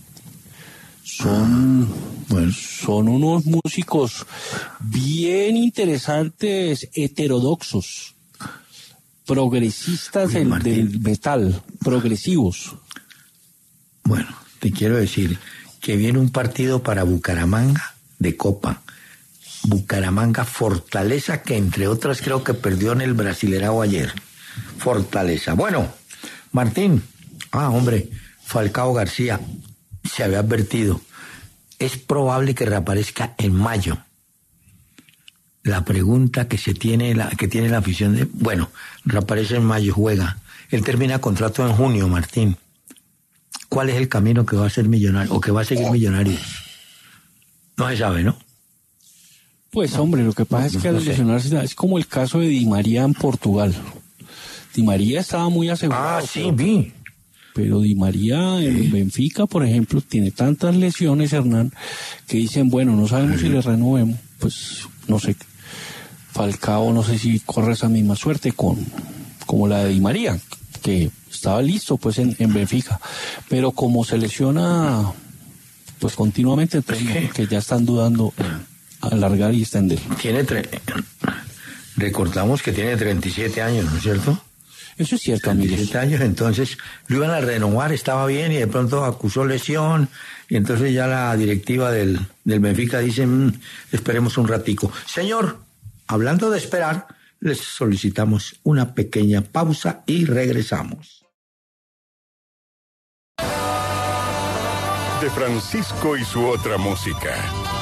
Son, bueno, son unos músicos bien interesantes, heterodoxos, progresistas del, del metal, progresivos. Bueno, te quiero decir que viene un partido para Bucaramanga de Copa. Bucaramanga Fortaleza, que entre otras creo que perdió en el Brasilerao ayer. Fortaleza. Bueno, Martín. Ah, hombre, Falcao García se había advertido. Es probable que reaparezca en mayo. La pregunta que se tiene la que tiene la afición de, bueno, reaparece en mayo, juega. Él termina contrato en junio, Martín. ¿Cuál es el camino que va a ser millonario o que va a seguir millonario? No se sabe, ¿no? Pues hombre, lo que pasa es que al lesionarse es como el caso de Di María en Portugal. Di María estaba muy asegurado. Ah, sí, vi. Pero Di María en sí. Benfica, por ejemplo, tiene tantas lesiones, Hernán, que dicen, bueno, no sabemos sí. si le renovemos. Pues, no sé, Falcao no sé si corre esa misma suerte con como la de Di María, que estaba listo pues en, en Benfica. Pero como se lesiona pues continuamente, entonces que ya están dudando alargar y extender. Tiene tre- recordamos que tiene treinta y siete años, ¿no es cierto? Eso es cierto, treinta y siete años, entonces lo iban a renovar, estaba bien y de pronto acusó lesión y entonces ya la directiva del, del Benfica dice, mmm, esperemos un ratico. Señor, hablando de esperar, les solicitamos una pequeña pausa y regresamos. De Francisco y su otra música.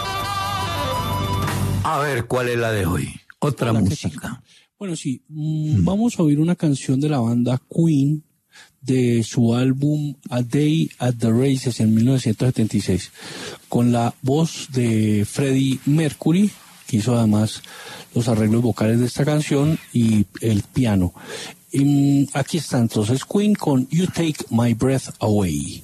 A ver, ¿cuál es la de hoy? Otra Hola, música. Bueno, sí, mmm, mm. vamos a oír una canción de la banda Queen de su álbum A Day at the Races en mil novecientos setenta y seis, con la voz de Freddie Mercury, que hizo además los arreglos vocales de esta canción y el piano. Y, aquí está entonces Queen con You Take My Breath Away.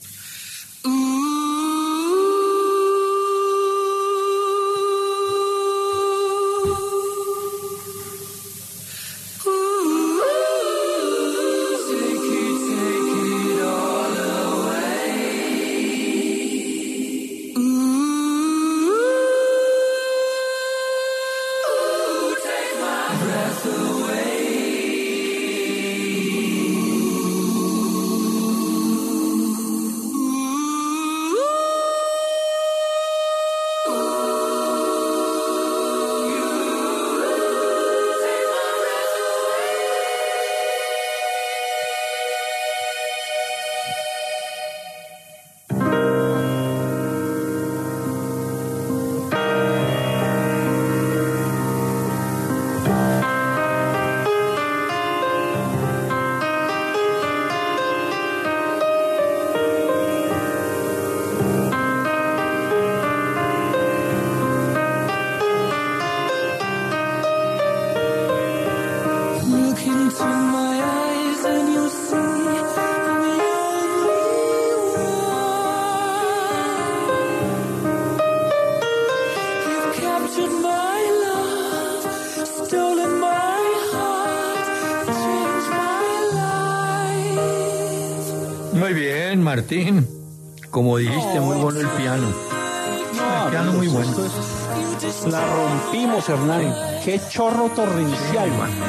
Muy bien, Martín. Como dijiste, muy bueno el piano. No, el piano muy bueno. Es, la rompimos, Hernán. Qué chorro torrencial.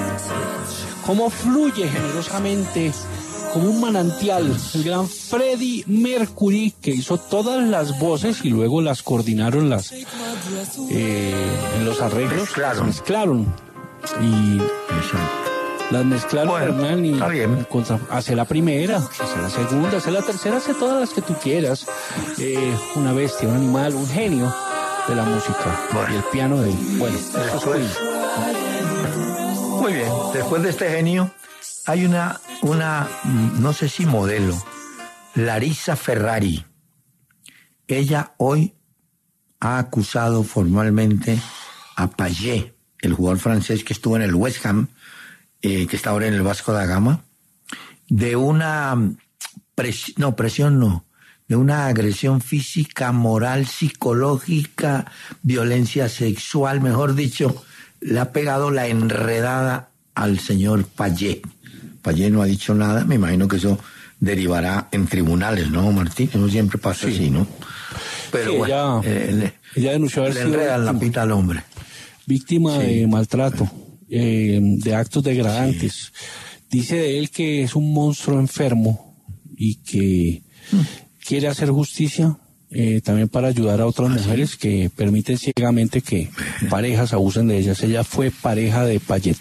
Cómo fluye generosamente como un manantial. El gran Freddie Mercury, que hizo todas las voces y luego las coordinaron las eh, en los arreglos. Mezclaron. Las mezclaron. Y las mezclaron, bueno, Hernán, y está bien. Contra, hace la primera, hace la segunda, hace la tercera, hace todas las que tú quieras. Eh, una bestia, un animal, un genio de la música. Bueno. Y el piano de él. Bueno, eso es. Muy bien, después de este genio, hay una, una, no sé si modelo, Larissa Ferrari. Ella hoy ha acusado formalmente a Payet, el jugador francés que estuvo en el West Ham, eh, que está ahora en el Vasco da Gama, de una pres- no, presión no, de una agresión física, moral, psicológica, violencia sexual, mejor dicho, le ha pegado la enredada al señor Payet. Payet no ha dicho nada, me imagino que eso derivará en tribunales, ¿no, Martín? Eso siempre pasa sí. así, ¿no? Pero sí, bueno, ella, eh, le, ella denunció haber le sido enredan la pita al hombre. Víctima sí. de maltrato, eh, de actos degradantes. Sí. Dice de él que es un monstruo enfermo y que mm. quiere hacer justicia eh, también para ayudar a otras ¿Ah, mujeres sí? que permiten ciegamente que parejas abusen de ellas. Ella fue pareja de Payet.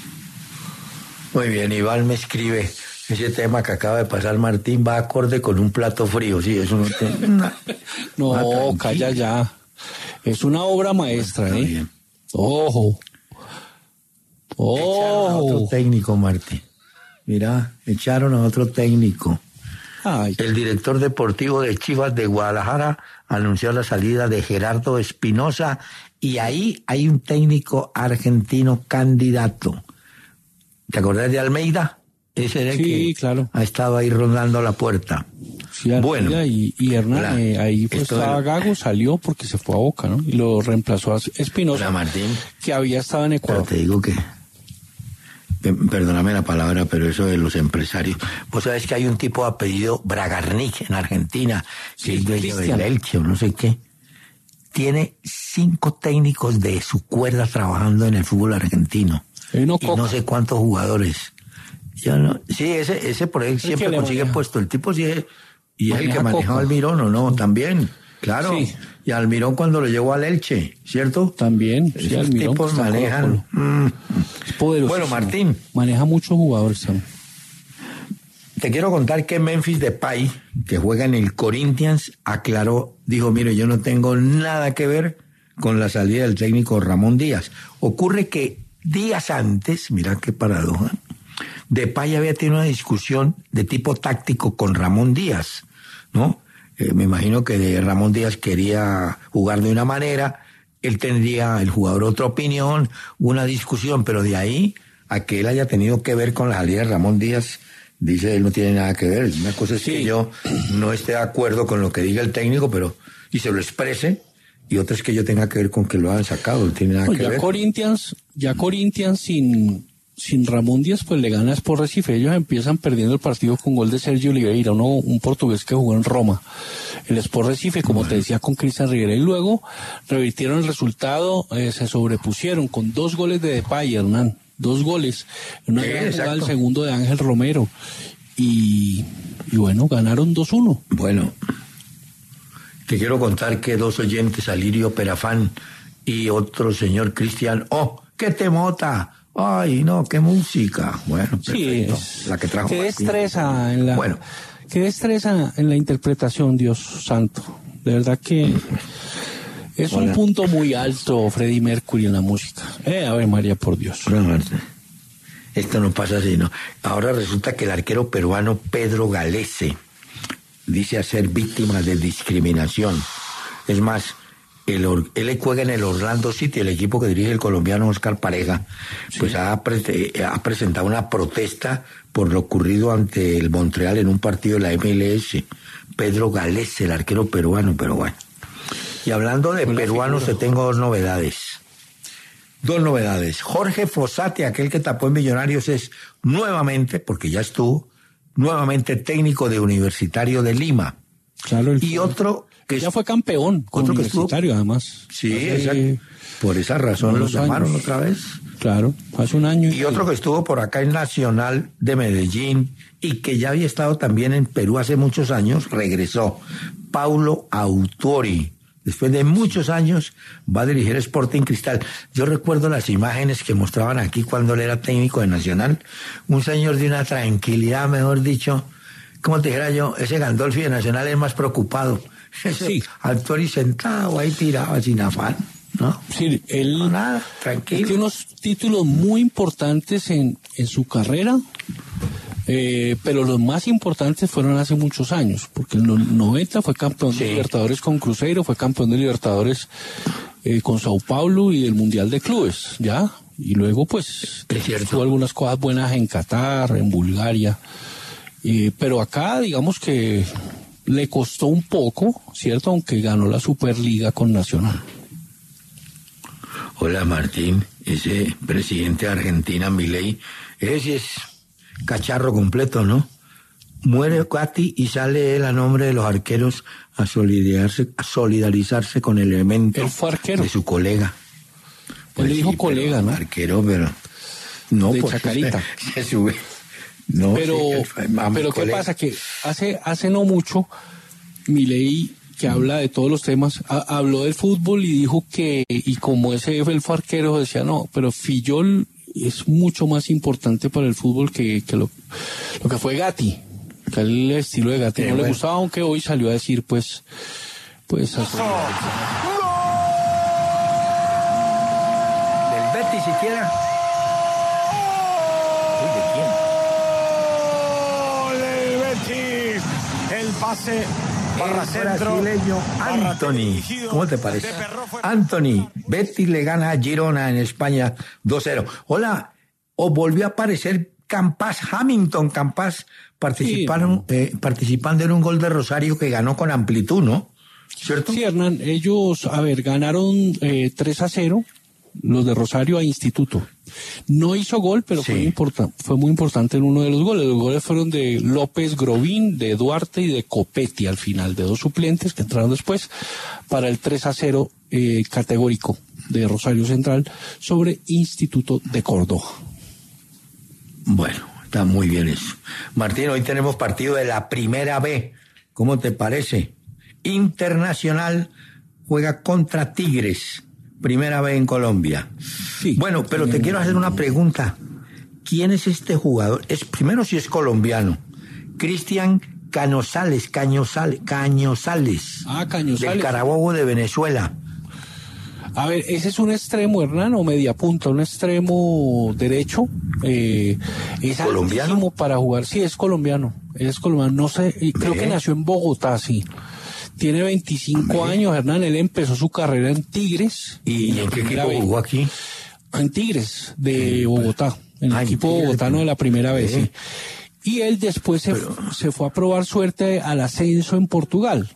Muy bien, Iván me escribe, ese tema que acaba de pasar Martín va acorde con un plato frío, sí, eso no te... No, ah, calla ya. Es una obra maestra, ¿eh? Bien. Ojo. Ojo. Echaron a otro técnico, Martín. Mira, echaron a otro técnico. Ay. El director deportivo de Chivas de Guadalajara anunció la salida de Gerardo Espinosa y ahí hay un técnico argentino candidato. ¿Te acordás de Almeida? Ese era el sí, que claro. ha estado ahí rondando la puerta. Sí, bueno. Y, y Hernán, la, eh, ahí pues estaba Gago, salió porque se fue a Boca, ¿no? Y lo reemplazó a Espinosa, Martín, que había estado en Ecuador. Pero te digo que, perdóname la palabra, pero eso de los empresarios. Vos sabés que hay un tipo de apellido Bragarnik en Argentina, que sí, es dueño del Elche o no sé qué. Tiene cinco técnicos de su cuerda trabajando en el fútbol argentino. Y no, y no sé cuántos jugadores. Yo no, sí, ese, ese por ahí siempre consigue puesto. El tipo sí es, y es el que manejaba al Mirón, ¿o no? También, claro. Sí. Y Almirón cuando lo llevó al Elche, ¿cierto? También. Sí, esos tipos manejan. Mm. Es poderoso. Bueno, Martín. Maneja muchos jugadores también. Te quiero contar que Memphis Depay, que juega en el Corinthians, aclaró, dijo, mire, yo no tengo nada que ver con la salida del técnico Ramón Díaz. Ocurre que días antes, mira qué paradoja, Depay había tenido una discusión de tipo táctico con Ramón Díaz, ¿no? Eh, me imagino que de Ramón Díaz quería jugar de una manera, él tendría, el jugador, otra opinión, una discusión, pero de ahí a que él haya tenido que ver con la salida de Ramón Díaz, dice él no tiene nada que ver. Una cosa es sí. que yo no esté de acuerdo con lo que diga el técnico, pero y se lo exprese, y otra es que yo tenga que ver con que lo hayan sacado, no tiene nada no, que ya ver. Corinthians, ya Corinthians sin, sin Ramón Díaz, pues le gana a Sport Recife. Ellos empiezan perdiendo el partido con gol de Sergio Oliveira, uno, un portugués que jugó en Roma. El Sport Recife, como bueno. te decía, con Cristian Rivera, y luego revirtieron el resultado, eh, se sobrepusieron con dos goles de Depay, Hernán. Dos goles, una sí, gran jugada, el segundo de Ángel Romero, y, y bueno, ganaron dos uno. Bueno, te quiero contar que dos oyentes, Alirio Perafán y otro señor Cristian, ¡oh, qué temota! ¡Ay, no, qué música! Bueno, perfecto. Sí, es, la que trajo qué destreza en la, bueno. qué destreza en la interpretación, Dios santo. De verdad que... Es Hola. un punto muy alto, Freddie Mercury, en la música. Eh, a ver, María, por Dios. Esto no pasa así, ¿no? Ahora resulta que el arquero peruano Pedro Galese dice a ser víctima de discriminación. Es más, el, él juega en el Orlando City, el equipo que dirige el colombiano Oscar Pareja, ¿sí? pues ha, pre ha presentado una protesta por lo ocurrido ante el Montreal en un partido de la M L S. Pedro Galese, el arquero peruano, pero bueno. Y hablando de peruanos, te tengo dos novedades. Dos novedades. Jorge Fossati, aquel que tapó en Millonarios, es nuevamente, porque ya estuvo, nuevamente técnico de Universitario de Lima. Claro, el y fue, otro que ya fue campeón con otro Universitario, que estuvo, además. Sí, hace, exacto. Por esa razón lo llamaron años. otra vez. Claro, hace un año. Y, y otro que estuvo por acá en Nacional de Medellín y que ya había estado también en Perú hace muchos años, regresó. Paulo Autori. Después de muchos años va a dirigir Sporting Cristal. Yo recuerdo las imágenes que mostraban aquí cuando él era técnico de Nacional. Un señor de una tranquilidad, mejor dicho. Como te dijera yo, ese Gandolfi de Nacional es más preocupado. Ese sí. Autori sentado ahí tirado sin afán, ¿no? Sí, él no, nada, tranquilo. Tiene unos títulos muy importantes en, en su carrera. Eh, pero los más importantes fueron hace muchos años, porque en los noventa fue campeón sí. de Libertadores con Cruzeiro, fue campeón de Libertadores eh, con Sao Paulo y el Mundial de Clubes, ¿ya? Y luego, pues, tuvo algunas cosas buenas en Qatar, en Bulgaria. Eh, pero acá, digamos que le costó un poco, ¿cierto? Aunque ganó la Superliga con Nacional. Hola, Martín. Ese presidente de Argentina, Milei, ese es cacharro completo, ¿no? Muere Gatti y sale él a nombre de los arqueros a solidarizarse, a solidarizarse con el evento él fue arquero. De su colega. Pues él le dijo sí, colega, ¿no? Arquero, pero no, de pues, Chacarita. Se, se sube. No, pero, sí, pero ¿qué pasa? Que hace, hace no mucho, Milei, que habla de todos los temas, a, habló del fútbol y dijo que, y como ese él fue arquero, decía, no, pero Fillol es mucho más importante para el fútbol que, que lo, lo que fue Gatti, que el estilo de Gatti sí, no bueno. le gustaba, aunque hoy salió a decir, pues, pues... Hacer... Del Betis siquiera. Pase barra centro, brasileño Anthony. ¿Cómo te parece? Anthony, Betis le gana a Girona en España dos cero. Hola, o volvió a aparecer Campas, Hamilton Campas, participaron, sí. eh, participando en un gol de Rosario que ganó con amplitud, ¿no? ¿Cierto? Sí, Hernán, ellos, a ver, ganaron eh, tres a cero, los de Rosario a Instituto. No hizo gol, pero sí. fue, importan, fue muy importante en uno de los goles. Los goles fueron de López Grovín, de Duarte y de Copetti al final, de dos suplentes que entraron después para el tres a cero eh, categórico de Rosario Central sobre Instituto de Córdoba. Bueno, está muy bien eso. Martín, hoy tenemos partido de la Primera B. ¿Cómo te parece? Internacional juega contra Tigres. Primera vez en Colombia. Sí, bueno, pero te quiero hacer una pregunta. ¿Quién es este jugador? Es primero si es colombiano. Cristian Cañosales, Cañosales, Cañosales. Ah, Cañosales. Del Carabobo de Venezuela. A ver, ese es un extremo, Hernán, o media punta, un extremo derecho. Eh, es ¿Colombiano? Para jugar. Sí, es colombiano. Es colombiano. No sé, creo ¿Eh? que nació en Bogotá, sí. Tiene veinticinco años, Hernán. Él empezó su carrera en Tigres. ¿Y en qué equipo jugó aquí? En Tigres, de Bogotá. En el ah, equipo en bogotano de la primera vez, sí. Y él después se, Pero... se fue a probar suerte al ascenso en Portugal.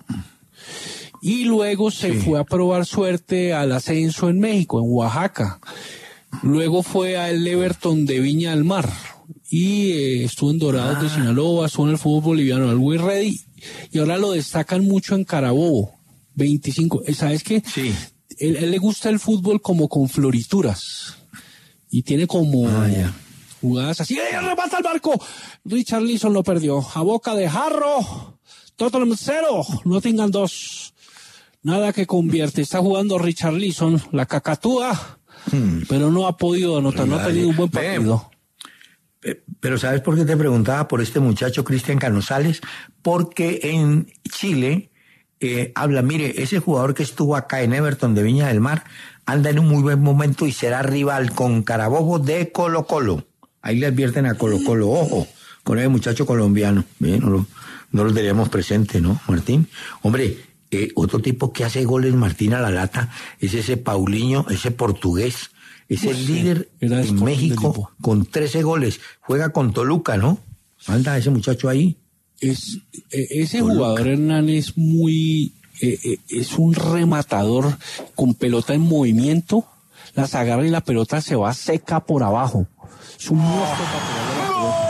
Y luego se sí. fue a probar suerte al ascenso en México, en Oaxaca. Luego fue al Everton de Viña del Mar. Y eh, estuvo en Dorados ah. de Sinaloa, estuvo en el fútbol boliviano, el Luis Ready. Y ahora lo destacan mucho en Carabobo, veinticinco. ¿Sabes qué? Sí. Él, él le gusta el fútbol como con florituras. Y tiene como ah, yeah. jugadas así. ¡Ey, remata el barco! Richarlison lo perdió. A boca de jarro. Tottenham cero. Nottingham dos. Nada que convierte. Está jugando Richarlison, la cacatúa. Hmm. Pero no ha podido anotar. No ha tenido un buen partido. Pero ¿sabes por qué te preguntaba por este muchacho Cristian Cañosales? Porque en Chile eh, habla, mire, ese jugador que estuvo acá en Everton de Viña del Mar anda en un muy buen momento y será rival con Carabobo de Colo Colo. Ahí le advierten a Colo Colo, ojo, con ese muchacho colombiano. ¿Eh? No, lo, no lo teníamos presente, ¿no, Martín? Hombre, eh, otro tipo que hace goles, Martín, a la lata, es ese Paulinho, ese portugués. Es el sí, líder en México con trece goles. Juega con Toluca, ¿no? Anda ese muchacho ahí. Es, eh, ese Toluca. Jugador, Hernán, es muy... Eh, eh, es un rematador con pelota en movimiento. Las agarra y la pelota se va seca por abajo. Es un monstruo para pegarle la pelota.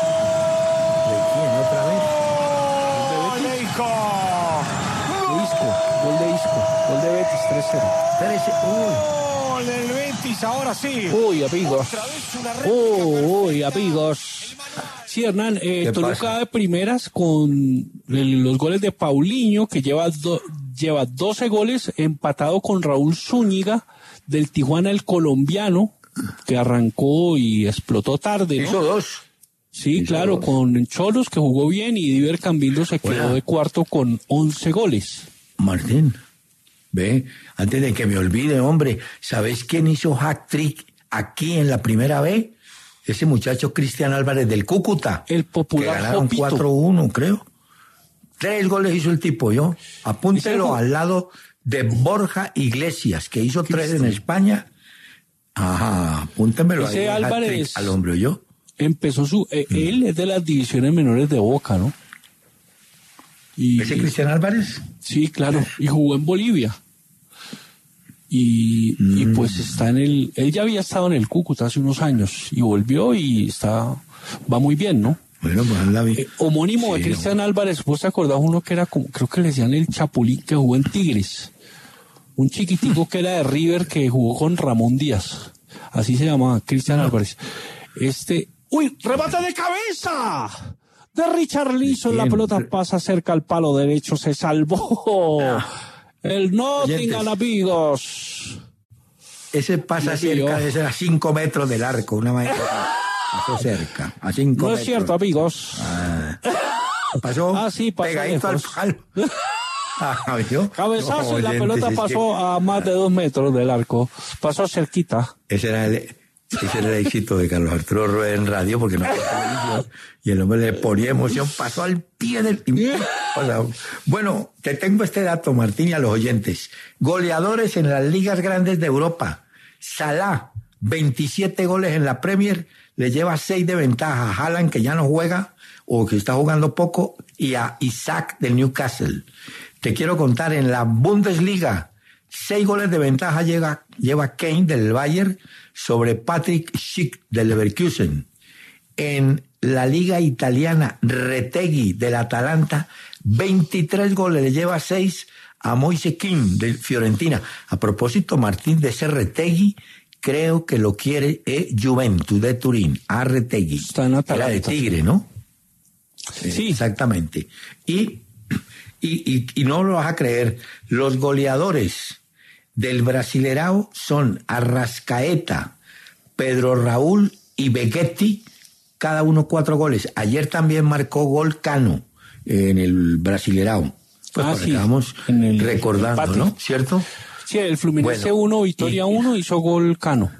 ¿De quién? ¿Otra vez? ¡Gol de Isco! De Isco. Gol de Isco. Gol de Betis, tres cero. trece. Uy. Ahora sí. Uy, amigos. Uy, uy, amigos. Sí, Hernán, eh, Toluca de primeras con el, los goles de Paulinho, que lleva, do, lleva doce goles, empatado con Raúl Zúñiga, del Tijuana, el colombiano, que arrancó y explotó tarde, ¿no? Hizo dos. Sí, Hizo claro, dos. con Cholos, que jugó bien, y Diver Cambindo se quedó Hola. de cuarto con once goles. Martín. Ve, antes de que me olvide, hombre, ¿sabes quién hizo hat-trick aquí en la primera vez? Ese muchacho Cristian Álvarez del Cúcuta. El popular que ganaron Jopito. cuatro uno, creo. Tres goles hizo el tipo, yo. Apúntelo al lado de Borja Iglesias, que hizo tres en España. Ajá, apúntemelo ahí. Ese Álvarez al hombre, ¿yo? Empezó su... Eh, mm. Él es de las divisiones menores de Boca, ¿no? Y, ¿Ese Cristian Álvarez? Sí, claro, y jugó en Bolivia. Y, mm. y pues está en el... Él ya había estado en el Cúcuta hace unos años y volvió y está... Va muy bien, ¿no? Bueno, pues anda bien. Eh, homónimo sí, de Cristian no. Álvarez, ¿vos te acordás uno que era como... Creo que le decían el Chapulín, que jugó en Tigres. Un chiquitico que era de River que jugó con Ramón Díaz. Así se llamaba, Cristian no. Álvarez. Este... ¡Uy! ¡Remate de cabeza! De Richarlison, la pelota pasa cerca al palo derecho, se salvó. Ah. El Nottingham, amigos. Ese pasa cerca, ese era a cinco metros del arco, una manera. Pasó cerca, a cinco no metros. Es cierto, amigos. Ah. Pasó ah, sí, pasó pegadito lejos. al palo. Ah, cabezazo no, y la oyentes, pelota pasó que... a más de dos metros del arco. Pasó cerquita. Ese era el... Ese era el éxito de Carlos Arturo Rueda en radio, porque no había y el hombre le ponía emoción, pasó al pie del... Bueno, te tengo este dato, Martín, y a los oyentes. Goleadores en las ligas grandes de Europa. Salah, veintisiete goles en la Premier, le lleva seis de ventaja a Haaland, que ya no juega, o que está jugando poco, y a Isaac del Newcastle. Te quiero contar, en la Bundesliga, seis goles de ventaja lleva, lleva Kane del Bayern, sobre Patrick Schick del Leverkusen. En la liga italiana, Retegui del Atalanta, veintitrés goles, le lleva seis a Moise Kean del Fiorentina. A propósito, Martín, de ese Retegui, creo que lo quiere eh, Juventus de Turín, a Retegui. Está en Atalanta. Era de Tigre, ¿no? Sí. Exactamente. Y, y, y, y no lo vas a creer, los goleadores del Brasilerao son Arrascaeta, Pedro Raúl y Begetti, cada uno cuatro goles. Ayer también marcó gol Cano en el Brasilerao. Pues ah, sí, estamos recordando, empate. ¿No? ¿Cierto? Sí, el Fluminense uno, bueno, Victoria uno, hizo gol Cano.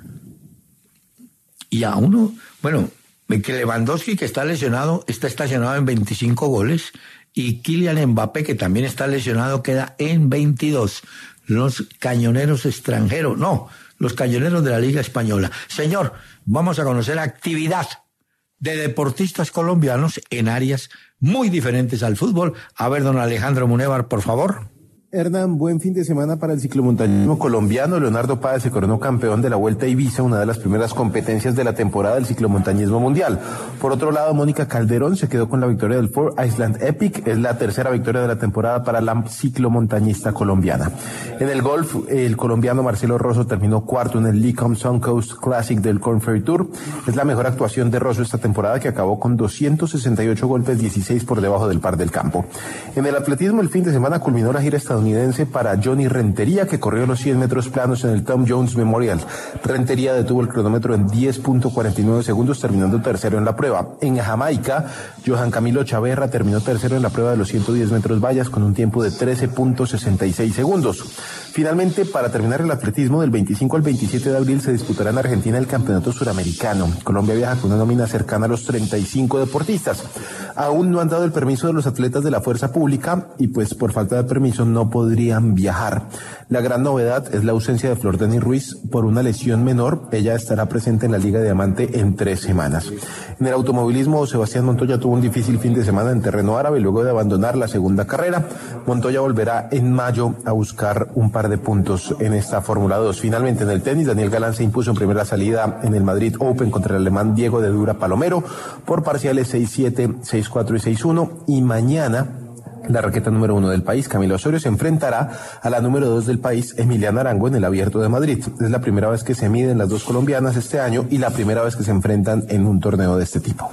Y a uno, bueno, que Lewandowski, que está lesionado, está estacionado en veinticinco goles, y Kylian Mbappé, que también está lesionado, queda en veintidós. Los cañoneros extranjeros, no, los cañoneros de la Liga Española. Señor, vamos a conocer actividad de deportistas colombianos en áreas muy diferentes al fútbol. A ver, don Alejandro Munévar, por favor. Hernán, buen fin de semana para el ciclomontañismo colombiano. Leonardo Páez se coronó campeón de la Vuelta a Ibiza, una de las primeras competencias de la temporada del ciclomontañismo mundial. Por otro lado, Mónica Calderón se quedó con la victoria del Four Island Epic. Es la tercera victoria de la temporada para la ciclomontañista colombiana. En el golf, el colombiano Marcelo Rosso terminó cuarto en el Lecom Suncoast Classic del Korn Ferry Tour. Es la mejor actuación de Rosso esta temporada, que acabó con doscientos sesenta y ocho golpes, dieciséis por debajo del par del campo. En el atletismo, el fin de semana culminó la gira estadounidense para Johnny Rentería, que corrió los cien metros planos en el Tom Jones Memorial. Rentería detuvo el cronómetro en diez punto cuarenta y nueve segundos, terminando tercero en la prueba. En Jamaica, Johan Camilo Chaverra terminó tercero en la prueba de los ciento diez metros vallas con un tiempo de trece punto sesenta y seis segundos. Finalmente, para terminar el atletismo, del veinticinco al veintisiete de abril se disputará en Argentina el Campeonato Suramericano. Colombia viaja con una nómina cercana a los treinta y cinco deportistas. Aún no han dado el permiso de los atletas de la fuerza pública y pues por falta de permiso no podrían viajar. La gran novedad es la ausencia de Flor Dani Ruiz por una lesión menor. Ella estará presente en la Liga Diamante en tres semanas. En el automovilismo, Sebastián Montoya tuvo un difícil fin de semana en terreno árabe luego de abandonar la segunda carrera. Montoya volverá en mayo a buscar un par de puntos en esta Fórmula dos. Finalmente, en el tenis, Daniel Galán se impuso en primera salida en el Madrid Open contra el alemán Diego de Dura Palomero por parciales seis siete, seis cuatro y seis uno. Y mañana, la raqueta número uno del país, Camila Osorio, se enfrentará a la número dos del país, Emiliana Arango, en el Abierto de Madrid. Es la primera vez que se miden las dos colombianas este año y la primera vez que se enfrentan en un torneo de este tipo.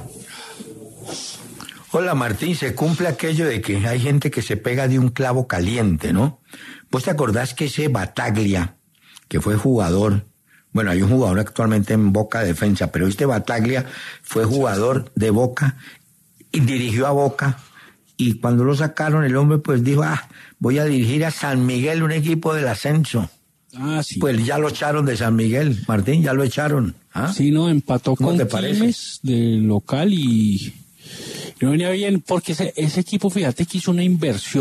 Hola Martín, se cumple aquello de que hay gente que se pega de un clavo caliente, ¿no? ¿Vos te acordás que ese Bataglia, que fue jugador, bueno, hay un jugador actualmente en Boca Defensa, pero este Bataglia fue jugador de Boca y dirigió a Boca, y cuando lo sacaron el hombre pues dijo, ah, voy a dirigir a San Miguel, un equipo del ascenso. Ah, sí. Pues ya lo echaron de San Miguel, Martín, ya lo echaron. ¿Ah? Sí, no, empató con Quilmes de local y no venía bien, porque ese, ese equipo, fíjate que hizo una inversión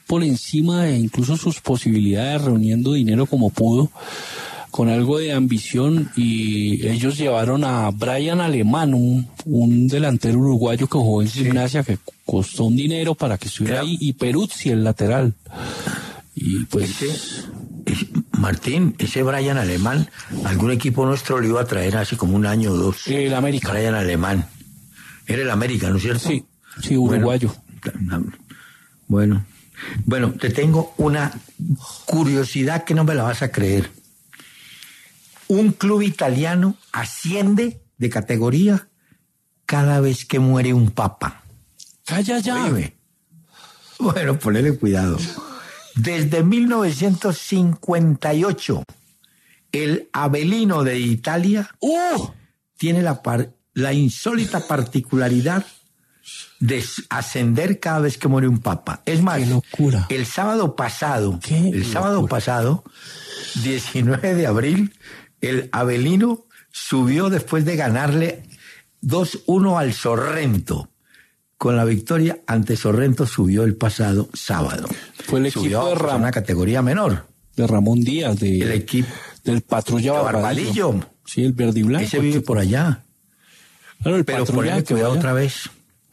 por encima de incluso sus posibilidades, reuniendo dinero como pudo, con algo de ambición, y ellos llevaron a Brian Alemán, un, un delantero uruguayo que jugó en sí. Gimnasia, que costó un dinero para que estuviera ahí, y Peruzzi, el lateral. Y pues... Ese, ese, Martín, ese Brian Alemán, algún equipo nuestro lo iba a traer hace como un año o dos. El América. Brian Alemán. Era el América, ¿no es cierto? Sí, sí, uruguayo. Bueno, bueno, bueno, te tengo una curiosidad que no me la vas a creer. Un club italiano asciende de categoría cada vez que muere un papa. ¡Calla ya! Oye, bueno, ponele cuidado. Desde mil novecientos cincuenta y ocho, el Avellino de Italia ¡Uh! tiene la, par, la insólita particularidad de ascender cada vez que muere un papa. Es más, ¡qué locura! El sábado pasado, ¡qué el locura! sábado pasado, diecinueve de abril, el Avellino subió después de ganarle dos uno al Sorrento. Con la victoria ante Sorrento subió el pasado sábado. Fue el subió equipo de Ramón, una categoría menor. De Ramón Díaz, de, el equipo del Patrulla de Barbadillo. Barbadillo. Sí, el verde y blanco. Ese vive por allá. Claro, el Pero ponle cuidado otra vez.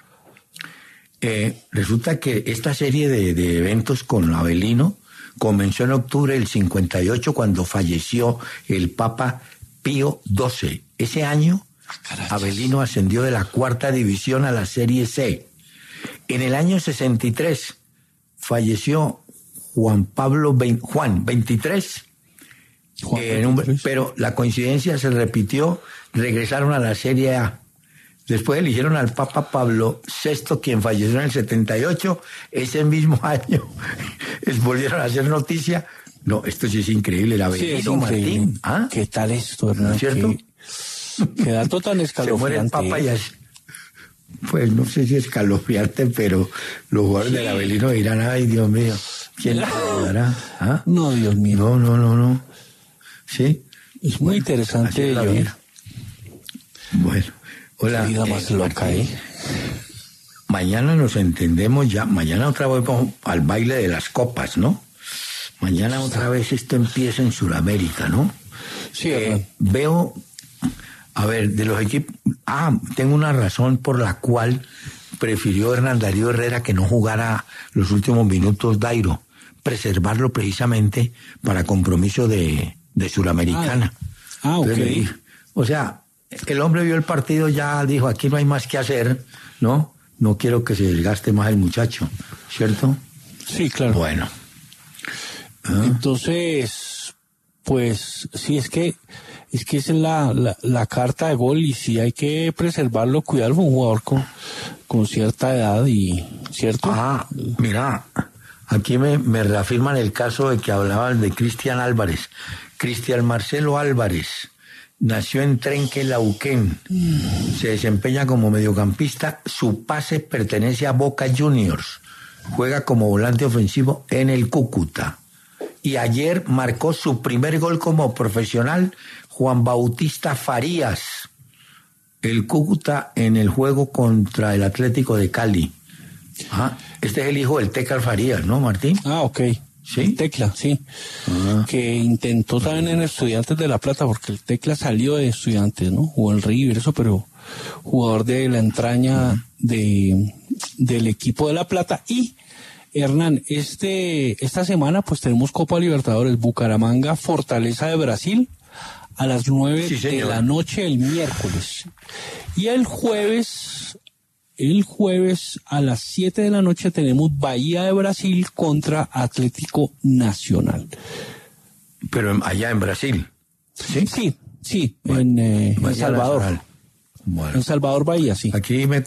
Eh, resulta que esta serie de, de eventos con Avellino comenzó en octubre del cincuenta y ocho, cuando falleció el Papa Pío doce. Ese año, ah, Avellino ascendió de la cuarta división a la Serie C. En el año sesenta y tres falleció Juan Pablo veinte, Juan veintitrés, Juan eh, un, pero la coincidencia se repitió, regresaron a la Serie A. Después eligieron al Papa Pablo sexto, quien falleció en el setenta y ocho. Ese mismo año volvieron a hacer noticia. No, esto sí es increíble, el Avellino, sí, Martín. ¿Ah? ¿Qué tal esto, Hernán? ¿Cierto? ¿Qué, qué dato tan escalofriante? Se muere el Papa y así. Pues no sé si escalofriante, pero los jugadores sí. del Avellino dirán, ay, Dios mío, ¿quién le ayudará? ¿Ah? No, Dios mío. No, no, no, no. ¿Sí? Es muy bueno, interesante. La vida. Bueno, hola. La vida más eh, loca, ¿eh? Mañana nos entendemos ya. Mañana otra vez vamos al baile de las copas, ¿no? Mañana otra vez esto empieza en Sudamérica, ¿no? Sí, eh, veo... A ver, de los equipos... Ah, tengo una razón por la cual prefirió Hernán Darío Herrera que no jugara los últimos minutos Dairo. Preservarlo precisamente para compromiso de, de Suramericana. Ah, ah ok. Entonces, o sea, el hombre vio el partido, ya dijo, aquí no hay más que hacer, ¿no? No quiero que se desgaste más el muchacho, ¿cierto? Sí, claro. Bueno. ¿Ah? Entonces, pues, sí, es que... Es que esa es la, la, la carta de gol, y si hay que preservarlo, cuidarlo, un jugador con, con cierta edad, y ¿cierto? Ah, mira, aquí me, me reafirman el caso de que hablaban de Cristian Álvarez. Cristian Marcelo Álvarez nació en Trenque Lauquén, mm. se desempeña como mediocampista, su pase pertenece a Boca Juniors, juega como volante ofensivo en el Cúcuta, y ayer marcó su primer gol como profesional Juan Bautista Farías, el Cúcuta, en el juego contra el Atlético de Cali. Ah, este es el hijo del Tecla Farías, ¿no, Martín? Ah, ok. Sí. El Tecla, sí. Ah. Que intentó también en Estudiantes de La Plata, porque el Tecla salió de Estudiantes, ¿no? Jugó en River, eso, pero jugador de la entraña uh-huh. de, del equipo de La Plata. Y, Hernán, este, esta semana pues tenemos Copa Libertadores, Bucaramanga, Fortaleza de Brasil, a las nueve sí, de la noche el miércoles. Y el jueves, el jueves a las siete de la noche tenemos Bahía de Brasil contra Atlético Nacional. Pero allá en Brasil. Sí, sí, sí, bueno, en, eh, en Salvador. Bueno. En Salvador Bahía, sí. Aquí me,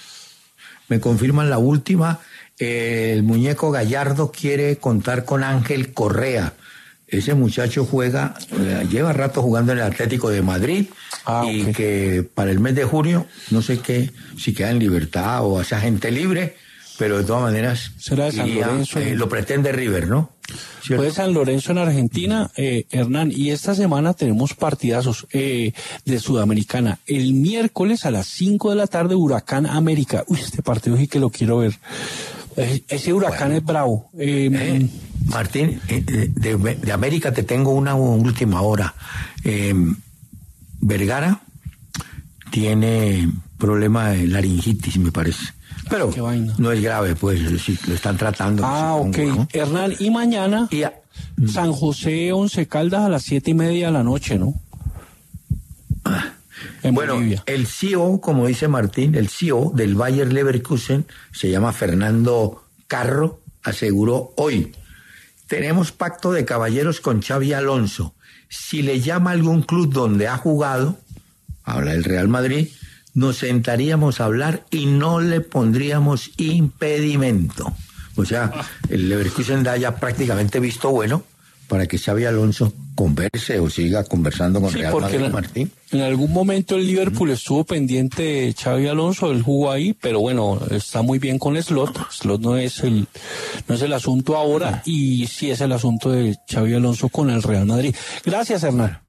me confirman la última. Eh, el muñeco Gallardo quiere contar con Ángel Correa. Ese muchacho juega, eh, lleva rato jugando en el Atlético de Madrid, ah, y okay. que para el mes de junio, no sé qué, si queda en libertad o hace agente libre, pero de todas maneras será de San iría, Lorenzo, eh, lo pretende River, ¿no? ¿Cierto? Fue de San Lorenzo en Argentina, eh, Hernán, y esta semana tenemos partidazos eh, de Sudamericana. El miércoles a las cinco de la tarde, Huracán América. Uy, este partido sí que lo quiero ver. Ese huracán bueno. es bravo. Eh, eh, Martín, eh, de, de América te tengo una última hora. Eh, Vergara tiene problema de laringitis, me parece. Pero no es grave, pues, sí, lo están tratando. Ah, supongo, ok. ¿No? Hernán, y mañana y a... San José Once Caldas a las siete y media de la noche, ¿no? Ah. Bueno, Bolivia. El C E O, como dice Martín, el C E O del Bayer Leverkusen, se llama Fernando Carro, aseguró hoy: tenemos pacto de caballeros con Xabi Alonso. Si le llama a algún club donde ha jugado, habla el Real Madrid, nos sentaríamos a hablar y no le pondríamos impedimento. O sea, el Leverkusen da ya prácticamente visto bueno para que Xabi Alonso converse o siga conversando con sí, Real Madrid, en, Martín. En algún momento el Liverpool uh-huh. estuvo pendiente de Xabi Alonso, él jugó ahí, pero bueno, está muy bien con Slot. Slot no es el no es el asunto ahora uh-huh. y sí es el asunto de Xabi Alonso con el Real Madrid. Gracias, Hernán.